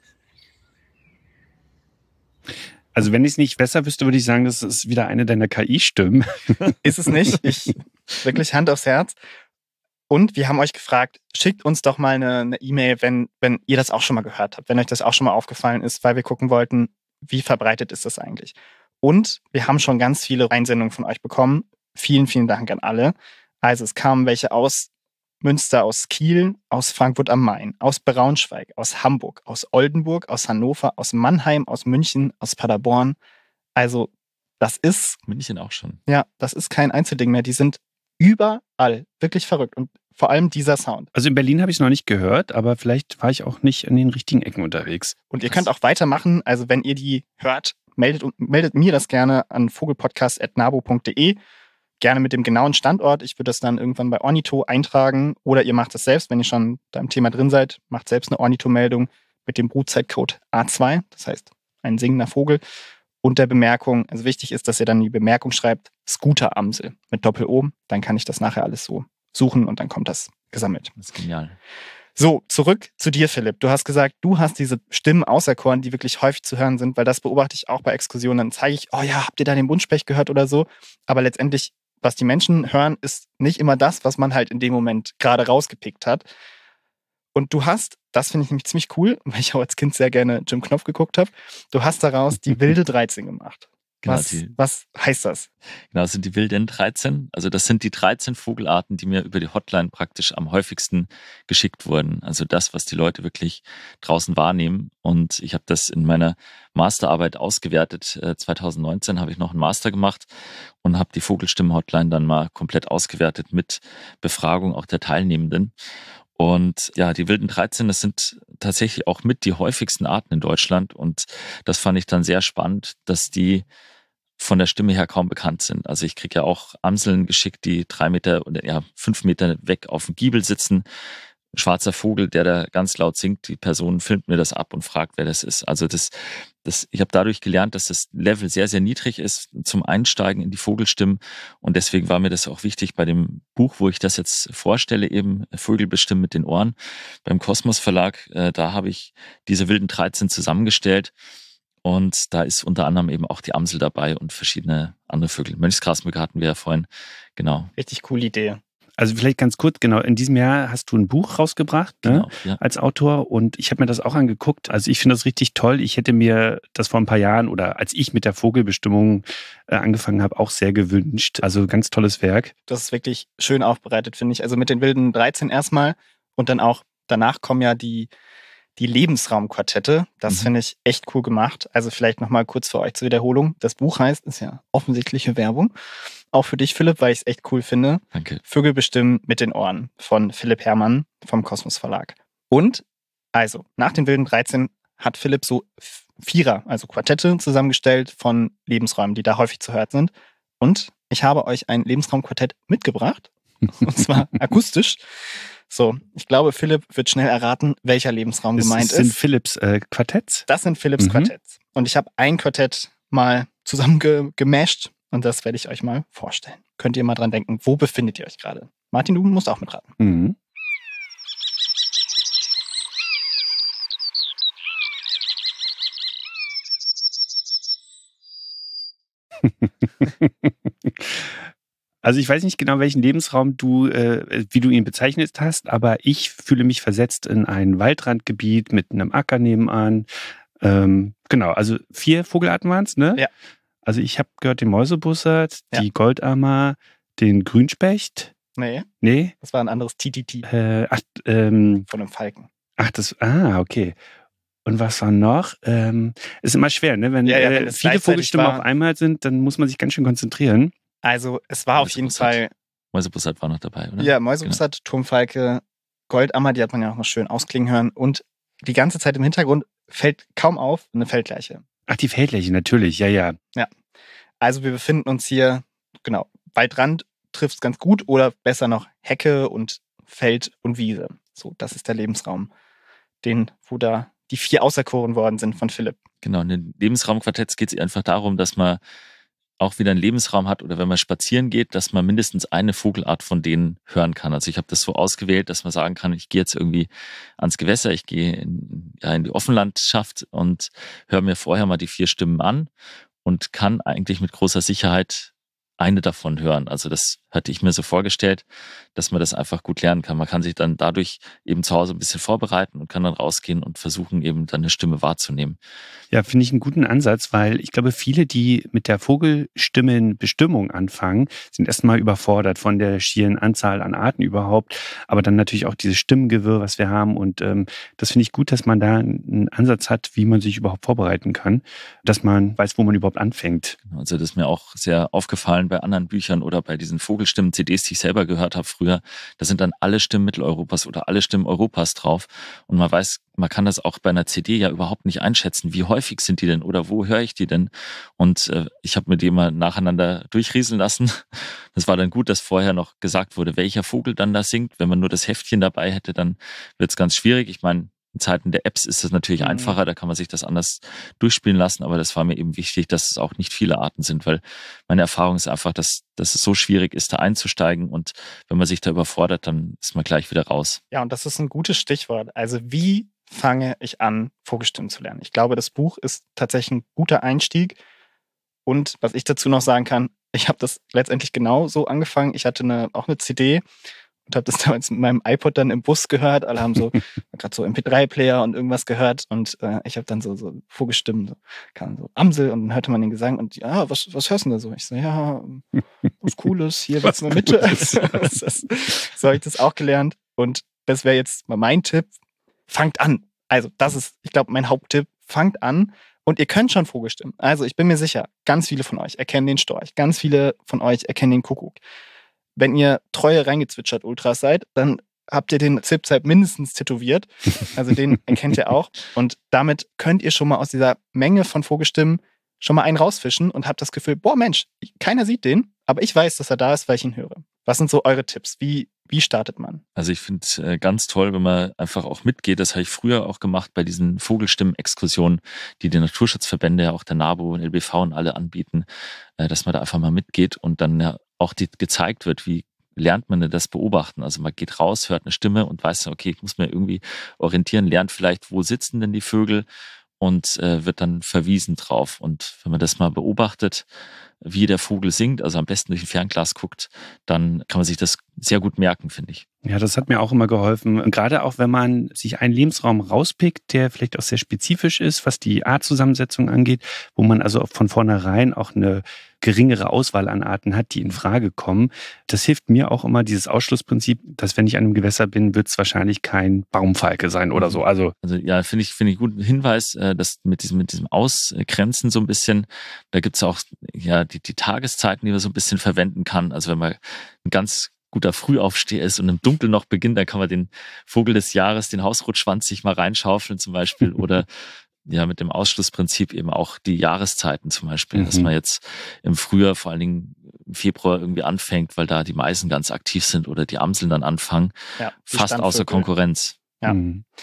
Also wenn ich es nicht besser wüsste, würde ich sagen, das ist wieder eine deiner KI-Stimmen. Ist es nicht. Wirklich Hand aufs Herz. Und wir haben euch gefragt, schickt uns doch mal eine E-Mail, wenn ihr das auch schon mal gehört habt, wenn euch das auch schon mal aufgefallen ist, weil wir gucken wollten, wie verbreitet ist das eigentlich. Und wir haben schon ganz viele Einsendungen von euch bekommen. Vielen, vielen Dank an alle. Also es kamen welche aus Münster, aus Kiel, aus Frankfurt am Main, aus Braunschweig, aus Hamburg, aus Oldenburg, aus Hannover, aus Mannheim, aus München, aus Paderborn. Also das ist... München auch schon. Ja, das ist kein Einzelding mehr. Die sind überall. Wirklich verrückt. Und vor allem dieser Sound. Also in Berlin habe ich es noch nicht gehört, aber vielleicht war ich auch nicht in den richtigen Ecken unterwegs. Und ihr könnt auch weitermachen. Also wenn ihr die hört, meldet mir das gerne an vogelpodcast@nabo.de. Gerne mit dem genauen Standort. Ich würde das dann irgendwann bei Ornitho eintragen. Oder ihr macht es selbst, wenn ihr schon da im Thema drin seid. Macht selbst eine Ornitho-Meldung mit dem Brutzeitcode A2. Das heißt, ein singender Vogel. Und der Bemerkung, also wichtig ist, dass ihr dann die Bemerkung schreibt, Scooter-Amsel mit Doppel-O. Dann kann ich das nachher alles so suchen und dann kommt das gesammelt. Das ist genial. So, zurück zu dir, Philipp. Du hast gesagt, du hast diese Stimmen auserkoren, die wirklich häufig zu hören sind, weil das beobachte ich auch bei Exkursionen. Dann zeige ich, oh ja, habt ihr da den Buntspecht gehört oder so? Aber letztendlich, was die Menschen hören, ist nicht immer das, was man halt in dem Moment gerade rausgepickt hat. Und du hast, das finde ich nämlich ziemlich cool, weil ich auch als Kind sehr gerne Jim Knopf geguckt habe, du hast daraus die wilde 13 gemacht. Genau, was heißt das? Genau, das sind die wilden 13. Also das sind die 13 Vogelarten, die mir über die Hotline praktisch am häufigsten geschickt wurden. Also das, was die Leute wirklich draußen wahrnehmen. Und ich habe das in meiner Masterarbeit ausgewertet. 2019 habe ich noch einen Master gemacht und habe die Vogelstimmen-Hotline dann mal komplett ausgewertet mit Befragung auch der Teilnehmenden. Und ja, die wilden 13, das sind tatsächlich auch mit die häufigsten Arten in Deutschland. Und das fand ich dann sehr spannend, dass die von der Stimme her kaum bekannt sind. Also ich kriege ja auch Amseln geschickt, die 3 Meter oder 5 Meter weg auf dem Giebel sitzen. Ein schwarzer Vogel, der da ganz laut singt. Die Person filmt mir das ab und fragt, wer das ist. Also ich habe dadurch gelernt, dass das Level sehr, sehr niedrig ist zum Einsteigen in die Vogelstimmen. Und deswegen war mir das auch wichtig bei dem Buch, wo ich das jetzt vorstelle, eben Vögel bestimmen mit den Ohren. Beim Kosmos Verlag, da habe ich diese wilden 13 zusammengestellt. Und da ist unter anderem eben auch die Amsel dabei und verschiedene andere Vögel. Mönchsgrasmücke hatten wir ja vorhin. Genau. Richtig coole Idee. Also vielleicht ganz kurz, genau, in diesem Jahr hast du ein Buch rausgebracht, genau, ne, ja, als Autor und ich habe mir das auch angeguckt. Also ich finde das richtig toll. Ich hätte mir das vor ein paar Jahren oder als ich mit der Vogelbestimmung angefangen habe, auch sehr gewünscht. Also ganz tolles Werk. Das ist wirklich schön aufbereitet, finde ich. Also mit den wilden 13 erstmal und dann auch danach kommen ja die Lebensraumquartette. Das finde ich echt cool gemacht. Also vielleicht nochmal kurz für euch zur Wiederholung. Das Buch heißt, ist ja offensichtliche Werbung. Auch für dich, Philipp, weil ich es echt cool finde. Danke. Vögel bestimmen mit den Ohren von Philipp Herrmann vom Kosmos Verlag. Und, also, nach den wilden 13 hat Philipp so Vierer, also Quartette zusammengestellt von Lebensräumen, die da häufig zu hören sind. Und ich habe euch ein Lebensraumquartett mitgebracht. Und zwar akustisch. So, ich glaube, Philipp wird schnell erraten, welcher Lebensraum gemeint ist. Das sind Philipps Quartetts? Das sind Philipps Quartetts. Und ich habe ein Quartett mal zusammengemasht und das werde ich euch mal vorstellen. Könnt ihr mal dran denken, wo befindet ihr euch gerade? Martin, du musst auch mitraten. Mhm. Also ich weiß nicht genau, welchen Lebensraum wie du ihn bezeichnet hast, aber ich fühle mich versetzt in ein Waldrandgebiet mit einem Acker nebenan. Genau, also 4 Vogelarten waren es, ne? Ja. Also ich habe gehört den Mäusebussard, die Goldammer, den Grünspecht. Nee? Das war ein anderes Tititi. Von einem Falken. Okay. Und was war noch? Ist immer schwer, ne? Wenn viele Vogelstimmen auf einmal sind, dann muss man sich ganz schön konzentrieren. Also es war auf jeden Fall... Mäusebussard war noch dabei, oder? Ja, Mäusebussard, genau. Turmfalke, Goldammer, die hat man ja auch noch schön ausklingen hören. Und die ganze Zeit im Hintergrund fällt kaum auf eine Feldlerche. Ach, die Feldlerche, natürlich, ja. Ja, also wir befinden uns hier, genau, Waldrand trifft es ganz gut oder besser noch Hecke und Feld und Wiese. So, das ist der Lebensraum, wo da die 4 auserkoren worden sind von Philipp. Genau, in den Lebensraumquartetts geht es einfach darum, dass man auch wieder einen Lebensraum hat oder wenn man spazieren geht, dass man mindestens eine Vogelart von denen hören kann. Also ich habe das so ausgewählt, dass man sagen kann, ich gehe jetzt irgendwie ans Gewässer, ich gehe in die Offenlandschaft und höre mir vorher mal die 4 Stimmen an und kann eigentlich mit großer Sicherheit eine davon hören. Also das hatte ich mir so vorgestellt, dass man das einfach gut lernen kann. Man kann sich dann dadurch eben zu Hause ein bisschen vorbereiten und kann dann rausgehen und versuchen, eben dann eine Stimme wahrzunehmen. Ja, finde ich einen guten Ansatz, weil ich glaube, viele, die mit der Vogelstimmenbestimmung anfangen, sind erstmal überfordert von der schieren Anzahl an Arten überhaupt, aber dann natürlich auch dieses Stimmengewirr, was wir haben. Und das finde ich gut, dass man da einen Ansatz hat, wie man sich überhaupt vorbereiten kann, dass man weiß, wo man überhaupt anfängt. Also das ist mir auch sehr aufgefallen bei anderen Büchern oder bei diesen Vogelstimmen-CDs, die ich selber gehört habe früher. Da sind dann alle Stimmen Mitteleuropas oder alle Stimmen Europas drauf. Und man weiß, man kann das auch bei einer CD ja überhaupt nicht einschätzen. Wie häufig sind die denn oder wo höre ich die denn? Und ich habe mir die immer nacheinander durchrieseln lassen. Das war dann gut, dass vorher noch gesagt wurde, welcher Vogel dann da singt. Wenn man nur das Heftchen dabei hätte, dann wird es ganz schwierig. Ich meine, in Zeiten der Apps ist es natürlich einfacher, da kann man sich das anders durchspielen lassen, aber das war mir eben wichtig, dass es auch nicht viele Arten sind, weil meine Erfahrung ist einfach, dass es so schwierig ist, da einzusteigen und wenn man sich da überfordert, dann ist man gleich wieder raus. Ja, und das ist ein gutes Stichwort. Also wie fange ich an, Vogelstimmen zu lernen? Ich glaube, das Buch ist tatsächlich ein guter Einstieg und was ich dazu noch sagen kann, ich habe das letztendlich genau so angefangen. Ich hatte auch eine CD und habe das damals mit meinem iPod dann im Bus gehört. Alle haben so gerade so MP3-Player und irgendwas gehört und ich habe dann so Vogelstimmen, kam so Amsel und dann hörte man den Gesang und ja, was hörst du denn da so? Ich so, ja, was Cooles, hier wird's in der Mitte. So habe ich das auch gelernt und das wäre jetzt mal mein Tipp. Fangt an. Also das ist, ich glaube, mein Haupttipp. Fangt an und ihr könnt schon Vogelstimmen. Also ich bin mir sicher, ganz viele von euch erkennen den Storch, ganz viele von euch erkennen den Kuckuck. Wenn ihr treue reingezwitschert Ultras seid, dann habt ihr den Zipzip mindestens tätowiert. Also den erkennt ihr auch. Und damit könnt ihr schon mal aus dieser Menge von Vogelstimmen schon mal einen rausfischen und habt das Gefühl, boah Mensch, keiner sieht den, aber ich weiß, dass er da ist, weil ich ihn höre. Was sind so eure Tipps? Wie startet man? Also ich finde es ganz toll, wenn man einfach auch mitgeht. Das habe ich früher auch gemacht bei diesen Vogelstimmen-Exkursionen, die Naturschutzverbände, auch der NABU und LBV und alle anbieten, dass man da einfach mal mitgeht und dann ja auch gezeigt wird, wie lernt man denn das beobachten. Also man geht raus, hört eine Stimme und weiß, okay, ich muss mir irgendwie orientieren, lernt vielleicht, wo sitzen denn die Vögel und wird dann verwiesen drauf. Und wenn man das mal beobachtet, wie der Vogel singt, also am besten durch ein Fernglas guckt, dann kann man sich das sehr gut merken, finde ich. Ja, das hat mir auch immer geholfen. Und gerade auch, wenn man sich einen Lebensraum rauspickt, der vielleicht auch sehr spezifisch ist, was die Artzusammensetzung angeht, wo man also von vornherein auch eine geringere Auswahl an Arten hat, die in Frage kommen. Das hilft mir auch immer, dieses Ausschlussprinzip, dass wenn ich an einem Gewässer bin, wird es wahrscheinlich kein Baumfalke sein oder so. Also ja, finde ich einen guten Hinweis, dass mit diesem Ausgrenzen so ein bisschen, da gibt es auch ja die Tageszeiten, die man so ein bisschen verwenden kann. Also wenn man ein ganz guter Frühaufsteher ist und im Dunkeln noch beginnt, dann kann man den Vogel des Jahres, den Hausrotschwanz, sich mal reinschaufeln zum Beispiel oder ja mit dem Ausschlussprinzip eben auch die Jahreszeiten zum Beispiel, dass man jetzt im Frühjahr, vor allen Dingen im Februar irgendwie anfängt, weil da die Meisen ganz aktiv sind oder die Amseln dann anfangen, fast außer Konkurrenz. Ja.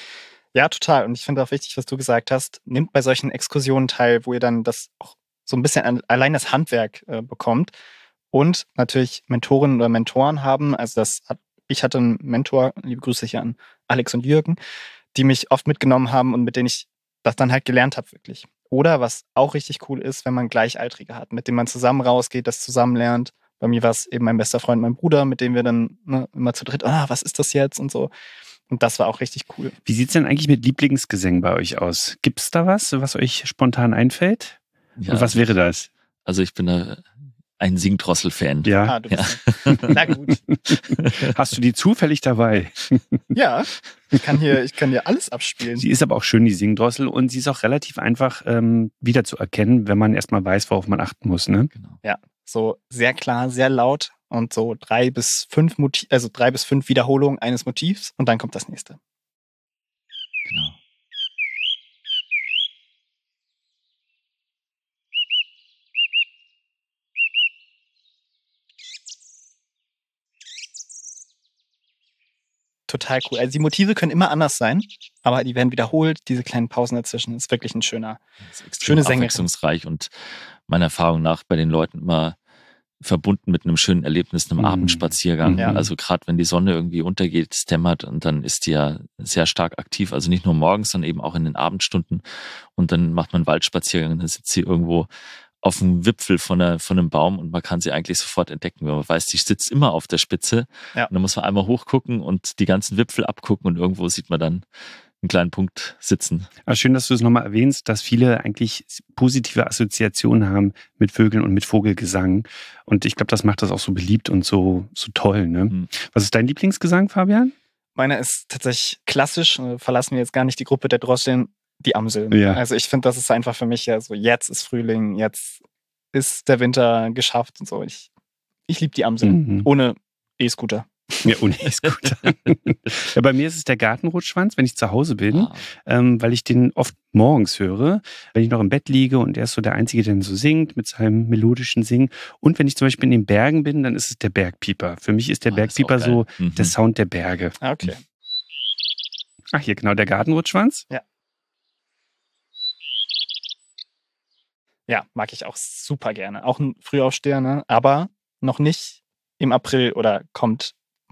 Ja, total. Und ich finde auch wichtig, was du gesagt hast, nehmt bei solchen Exkursionen teil, wo ihr dann das auch so ein bisschen allein das Handwerk bekommt und natürlich Mentorinnen oder Mentoren haben. Also ich hatte einen Mentor, liebe Grüße hier an Alex und Jürgen, die mich oft mitgenommen haben und mit denen ich das dann halt gelernt habe wirklich. Oder was auch richtig cool ist, wenn man Gleichaltrige hat, mit denen man zusammen rausgeht, das zusammen lernt, Bei mir war es eben mein bester Freund, mein Bruder, mit dem wir dann immer zu dritt, was ist das jetzt und so. Und das war auch richtig cool. Wie sieht es denn eigentlich mit Lieblingsgesängen bei euch aus? Gibt es da was euch spontan einfällt? Ja, und was wäre das? Also ich bin da ein Singdrossel-Fan. Ja. Na gut. Hast du die zufällig dabei? Ja, ich kann hier alles abspielen. Sie ist aber auch schön, die Singdrossel, und sie ist auch relativ einfach wieder zu erkennen, wenn man erstmal weiß, worauf man achten muss. Ne? Genau. Ja, so sehr klar, sehr laut und so 3 bis 5 Wiederholungen eines Motivs und dann kommt das nächste. Genau. Total cool. Also die Motive können immer anders sein, aber die werden wiederholt. Diese kleinen Pausen dazwischen ist wirklich ein schöne Sängerin. Abwechslungsreich und meiner Erfahrung nach bei den Leuten immer verbunden mit einem schönen Erlebnis, einem Abendspaziergang. Ja. Also gerade wenn die Sonne irgendwie untergeht, es dämmert und dann ist die ja sehr stark aktiv. Also nicht nur morgens, sondern eben auch in den Abendstunden. Und dann macht man einen Waldspaziergang und dann sitzt sie irgendwo auf dem Wipfel von einem Baum und man kann sie eigentlich sofort entdecken, weil man weiß, die sitzt immer auf der Spitze. Ja. Und dann muss man einmal hochgucken und die ganzen Wipfel abgucken und irgendwo sieht man dann einen kleinen Punkt sitzen. Aber schön, dass du es nochmal erwähnst, dass viele eigentlich positive Assoziationen haben mit Vögeln und mit Vogelgesang. Und ich glaube, das macht das auch so beliebt und so toll. Ne? Was ist dein Lieblingsgesang, Fabian? Meiner ist tatsächlich klassisch, verlassen wir jetzt gar nicht die Gruppe der Drosseln, die Amseln. Ja. Also ich finde, das ist einfach für mich ja so, jetzt ist Frühling, jetzt ist der Winter geschafft und so. Ich liebe die Amseln, ohne E-Scooter. Ja, ohne E-Scooter. Ja, bei mir ist es der Gartenrotschwanz, wenn ich zu Hause bin, weil ich den oft morgens höre, wenn ich noch im Bett liege und er ist so der Einzige, der so singt, mit seinem melodischen Singen. Und wenn ich zum Beispiel in den Bergen bin, dann ist es der Bergpieper. Für mich ist der Bergpieper so der Sound der Berge. Okay. Ach, hier genau, der Gartenrotschwanz? Ja. Ja, mag ich auch super gerne. Auch ein Frühaufsteher, ne? Aber noch nicht im April oder kommt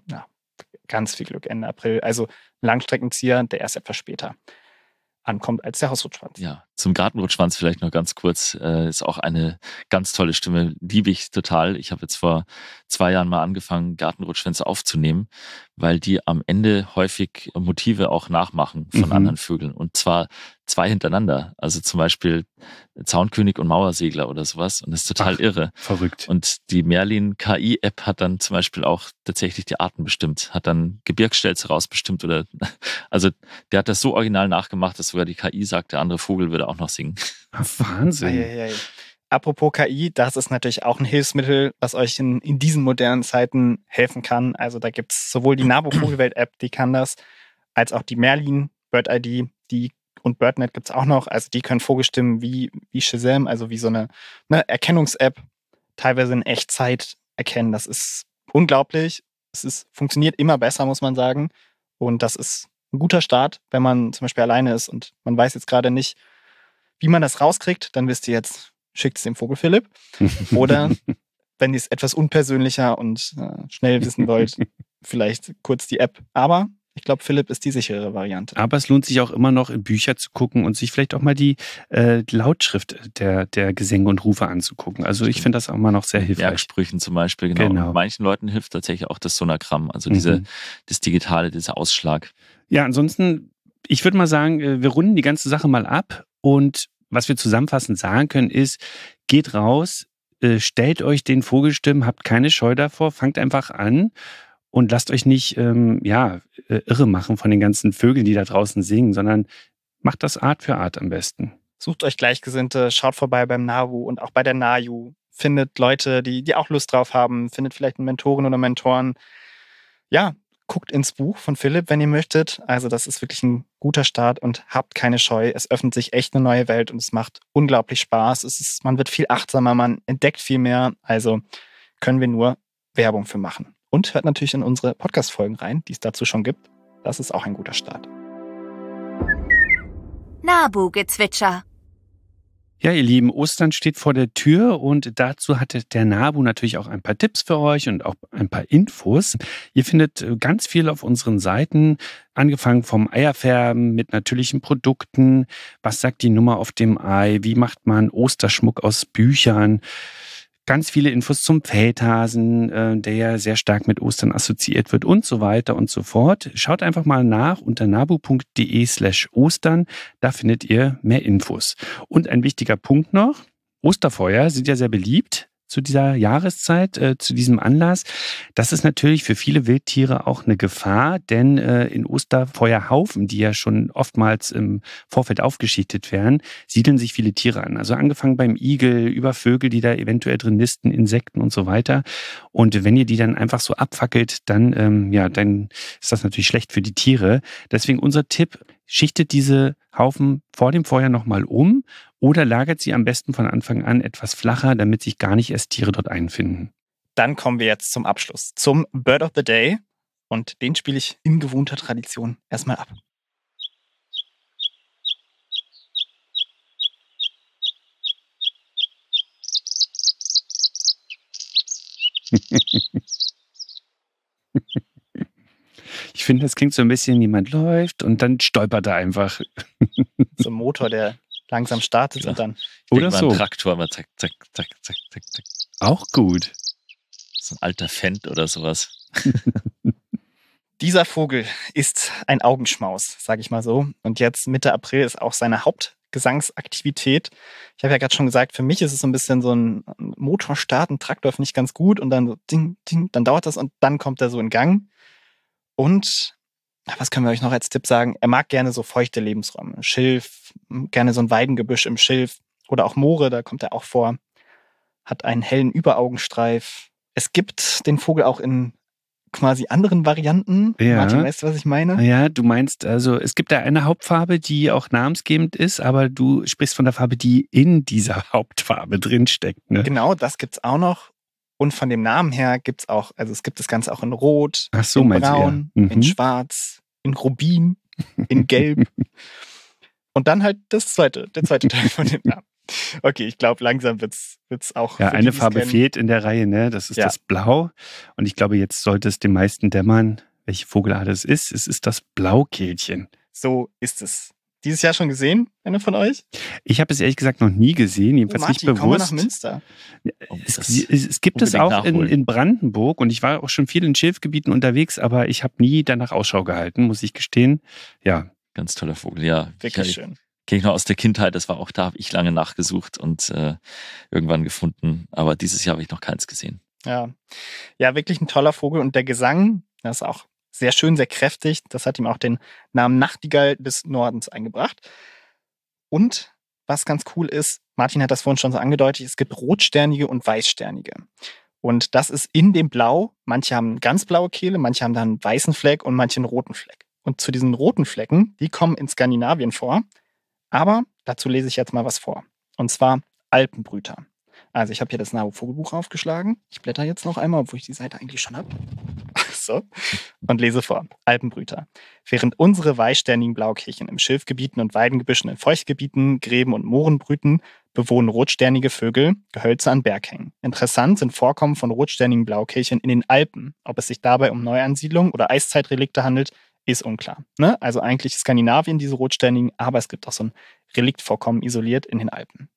ganz viel Glück Ende April. Also ein Langstreckenzieher, der erst etwas später ankommt als der Hausrotschwanz. Ja, zum Gartenrotschwanz vielleicht noch ganz kurz. Ist auch eine ganz tolle Stimme, liebe ich total. Ich habe jetzt vor 2 Jahren mal angefangen, Gartenrotschwänze aufzunehmen, weil die am Ende häufig Motive auch nachmachen von anderen Vögeln. Und zwar 2 hintereinander. Also zum Beispiel Zaunkönig und Mauersegler oder sowas. Und das ist total irre. Verrückt. Und die Merlin KI-App hat dann zum Beispiel auch tatsächlich die Arten bestimmt, hat dann Gebirgsstelze rausbestimmt also der hat das so original nachgemacht, dass sogar die KI sagt, der andere Vogel würde auch noch singen. Wahnsinn. Apropos KI, das ist natürlich auch ein Hilfsmittel, was euch in diesen modernen Zeiten helfen kann. Also da gibt es sowohl die NABU Vogelwelt-App, die kann das, als auch die Merlin Bird-ID, und BirdNet gibt es auch noch. Also die können Vogelstimmen wie Shazam, also wie so eine Erkennungs-App, teilweise in Echtzeit erkennen. Das ist unglaublich. Funktioniert immer besser, muss man sagen. Und das ist ein guter Start, wenn man zum Beispiel alleine ist und man weiß jetzt gerade nicht, wie man das rauskriegt, dann wisst ihr jetzt, schickt es dem Vogel Philipp. Oder wenn ihr es etwas unpersönlicher und schnell wissen wollt, vielleicht kurz die App. Aber ich glaube, Philipp ist die sichere Variante. Aber es lohnt sich auch immer noch, in Bücher zu gucken und sich vielleicht auch mal die Lautschrift der Gesänge und Rufe anzugucken. Also ich finde das auch immer noch sehr hilfreich. Bergsprüchen zum Beispiel, genau. Und manchen Leuten hilft tatsächlich auch das Sonogramm, also das Digitale, dieser Ausschlag. Ja, ansonsten, ich würde mal sagen, wir runden die ganze Sache mal ab und was wir zusammenfassend sagen können ist, geht raus, stellt euch den Vogelstimmen, habt keine Scheu davor, fangt einfach an. Und lasst euch nicht irre machen von den ganzen Vögeln, die da draußen singen, sondern macht das Art für Art am besten. Sucht euch Gleichgesinnte, schaut vorbei beim NABU und auch bei der NAJU. Findet Leute, die auch Lust drauf haben. Findet vielleicht einen Mentorin oder Mentoren. Ja, guckt ins Buch von Philipp, wenn ihr möchtet. Also das ist wirklich ein guter Start und habt keine Scheu. Es öffnet sich echt eine neue Welt und es macht unglaublich Spaß. Man wird viel achtsamer, man entdeckt viel mehr. Also können wir nur Werbung für machen. Und hört natürlich in unsere Podcast-Folgen rein, die es dazu schon gibt. Das ist auch ein guter Start. NABU-Gezwitscher. Ja, ihr Lieben, Ostern steht vor der Tür und dazu hatte der NABU natürlich auch ein paar Tipps für euch und auch ein paar Infos. Ihr findet ganz viel auf unseren Seiten, angefangen vom Eierfärben mit natürlichen Produkten. Was sagt die Nummer auf dem Ei? Wie macht man Osterschmuck aus Büchern? Ganz viele Infos zum Feldhasen, der ja sehr stark mit Ostern assoziiert wird und so weiter und so fort. Schaut einfach mal nach unter nabu.de/Ostern. Da findet ihr mehr Infos. Und ein wichtiger Punkt noch. Osterfeuer sind ja sehr beliebt zu dieser Jahreszeit, zu diesem Anlass. Das ist natürlich für viele Wildtiere auch eine Gefahr, denn in Osterfeuerhaufen, die ja schon oftmals im Vorfeld aufgeschichtet werden, siedeln sich viele Tiere an. Also angefangen beim Igel, über Vögel, die da eventuell drin nisten, Insekten und so weiter. Und wenn ihr die dann einfach so abfackelt, dann ist das natürlich schlecht für die Tiere. Deswegen unser Tipp, schichtet diese Haufen vor dem Feuer nochmal um oder lagert sie am besten von Anfang an etwas flacher, damit sich gar nicht erst Tiere dort einfinden. Dann kommen wir jetzt zum Abschluss, zum Bird of the Day. Und den spiele ich in gewohnter Tradition erstmal ab. Ich finde, das klingt so ein bisschen, jemand läuft und dann stolpert er einfach. So ein Motor, der langsam startet und dann... Oder so. Ein Traktor, aber zack, zack, zack, zack, zack, zack. Auch gut. So ein alter Fendt oder sowas. Dieser Vogel ist ein Augenschmaus, sage ich mal so. Und jetzt Mitte April ist auch seine Hauptgesangsaktivität. Ich habe ja gerade schon gesagt, für mich ist es so ein bisschen so ein Motorstart, ein Traktor finde ich ganz gut und dann so ding, ding, dann dauert das und dann kommt er so in Gang. Und was können wir euch noch als Tipp sagen? Er mag gerne so feuchte Lebensräume. Schilf, gerne so ein Weidengebüsch im Schilf oder auch Moore, da kommt er auch vor. Hat einen hellen Überaugenstreif. Es gibt den Vogel auch in quasi anderen Varianten. Ja. Martin, weißt du, was ich meine? Ja, du meinst, also es gibt da eine Hauptfarbe, die auch namensgebend ist, aber du sprichst von der Farbe, die in dieser Hauptfarbe drinsteckt. Ne? Genau, das gibt's auch noch. Und von dem Namen her gibt's auch, also es gibt das Ganze auch in Rot, ach so, in Braun, in Schwarz, in Rubin, in Gelb. Und dann halt der zweite Teil von dem Namen. Okay, ich glaube, langsam wird's auch. Ja, eine Farbe fehlt in der Reihe, ne? Das ist das Blau. Und ich glaube, jetzt sollte es den meisten dämmern, welche Vogelart es ist. Es ist das Blaukehlchen. So ist es. Dieses Jahr schon gesehen, einer von euch? Ich habe es ehrlich gesagt noch nie gesehen, jedenfalls Martin, nicht bewusst. Komm mal nach Münster. Es gibt es auch in Brandenburg und ich war auch schon viel in Schilfgebieten unterwegs, aber ich habe nie danach Ausschau gehalten, muss ich gestehen. Ja. Ganz toller Vogel, ja. Wirklich schön. Kenne ich noch aus der Kindheit, das war auch da, habe ich lange nachgesucht und irgendwann gefunden, aber dieses Jahr habe ich noch keins gesehen. Ja, wirklich ein toller Vogel und der Gesang, das ist auch sehr schön, sehr kräftig. Das hat ihm auch den Namen Nachtigall des Nordens eingebracht. Und was ganz cool ist, Martin hat das vorhin schon so angedeutet, es gibt rotsternige und weißsternige. Und das ist in dem Blau, manche haben ganz blaue Kehle, manche haben dann einen weißen Fleck und manche einen roten Fleck. Und zu diesen roten Flecken, die kommen in Skandinavien vor. Aber dazu lese ich jetzt mal was vor. Und zwar Alpenbrüter. Also ich habe hier das NABU-Vogelbuch aufgeschlagen. Ich blätter jetzt noch einmal, obwohl ich die Seite eigentlich schon habe. So. Und lese vor. Alpenbrüter. Während unsere weißsternigen Blaukehlchen im Schilfgebieten und Weidengebüschen in Feuchtgebieten, Gräben und Mooren brüten, bewohnen rotsternige Vögel Gehölze an Berghängen. Interessant sind Vorkommen von rotsternigen Blaukehlchen in den Alpen. Ob es sich dabei um Neuansiedlung oder Eiszeitrelikte handelt, ist unklar. Ne? Also eigentlich Skandinavien, diese rotsternigen, aber es gibt auch so ein Reliktvorkommen isoliert in den Alpen.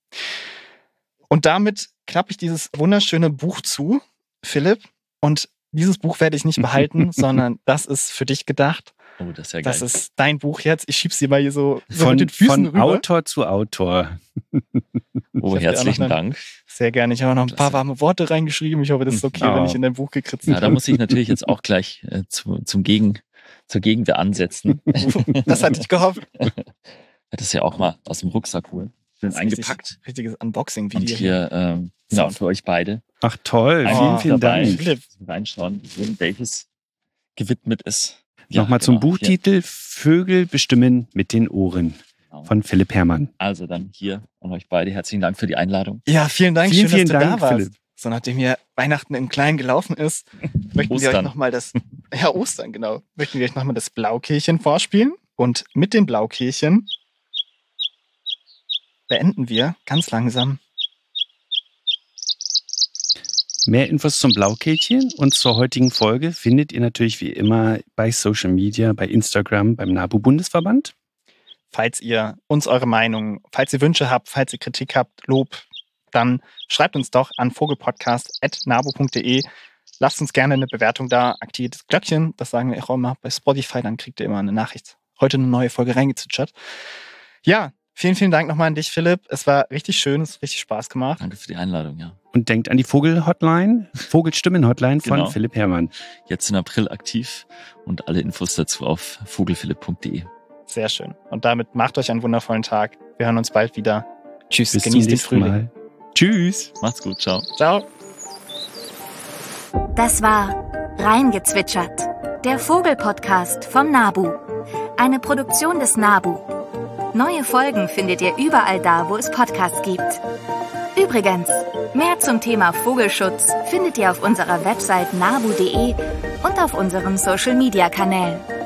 Und damit klappe ich dieses wunderschöne Buch zu, Philipp. Und dieses Buch werde ich nicht behalten, sondern das ist für dich gedacht. Oh, das ist ja geil. Das ist dein Buch jetzt. Ich schieb's dir mal hier so mit den Füßen rüber. Von Autor zu Autor. Oh, herzlichen Dank. Sehr gerne. Ich habe noch ein paar warme Worte reingeschrieben. Ich hoffe, das ist okay, wenn ich in dein Buch gekritzelt habe. Ja, da muss ich natürlich jetzt auch gleich zur Gegenwehr ansetzen. Das hatte ich gehofft. Das ist ja auch mal aus dem Rucksack holen. Schön eingepackt. Richtiges Unboxing-Video. Und hier genau, für euch beide. Ach toll, vielen Dank. Reinschauen, welches gewidmet ist. Ja, nochmal zum Buchtitel hier. Vögel bestimmen mit den Ohren von Philipp Herrmann. Also dann hier an euch beide. Herzlichen Dank für die Einladung. Ja, vielen Dank. Vielen dass du Dank, da warst. Philipp. So, nachdem hier Weihnachten im Kleinen gelaufen ist, möchten wir euch nochmal Ostern, genau. Möchten wir euch nochmal das Blaukehlchen vorspielen. Und mit dem Blaukehlchen beenden wir ganz langsam. Mehr Infos zum Blaukehlchen und zur heutigen Folge findet ihr natürlich wie immer bei Social Media, bei Instagram, beim NABU-Bundesverband. Falls ihr uns eure Meinung, falls ihr Wünsche habt, falls ihr Kritik habt, Lob, dann schreibt uns doch an vogelpodcast@nabu.de. Lasst uns gerne eine Bewertung da, aktiviert das Glöckchen, das sagen wir auch immer bei Spotify, dann kriegt ihr immer eine Nachricht. Heute eine neue Folge reingezwitschert. Ja, vielen, vielen Dank nochmal an dich, Philipp. Es war richtig schön, es hat richtig Spaß gemacht. Danke für die Einladung, ja. Und denkt an die Vogelstimmen-Hotline von Philipp Herrmann. Jetzt im April aktiv und alle Infos dazu auf vogelphilipp.de. Sehr schön. Und damit macht euch einen wundervollen Tag. Wir hören uns bald wieder. Tschüss, bis genießt zum nächsten den Frühling. Mal. Tschüss. Macht's gut, ciao. Ciao. Das war Reingezwitschert, der Vogelpodcast vom NABU. Eine Produktion des NABU. Neue Folgen findet ihr überall da, wo es Podcasts gibt. Übrigens, mehr zum Thema Vogelschutz findet ihr auf unserer Website nabu.de und auf unseren Social-Media-Kanälen.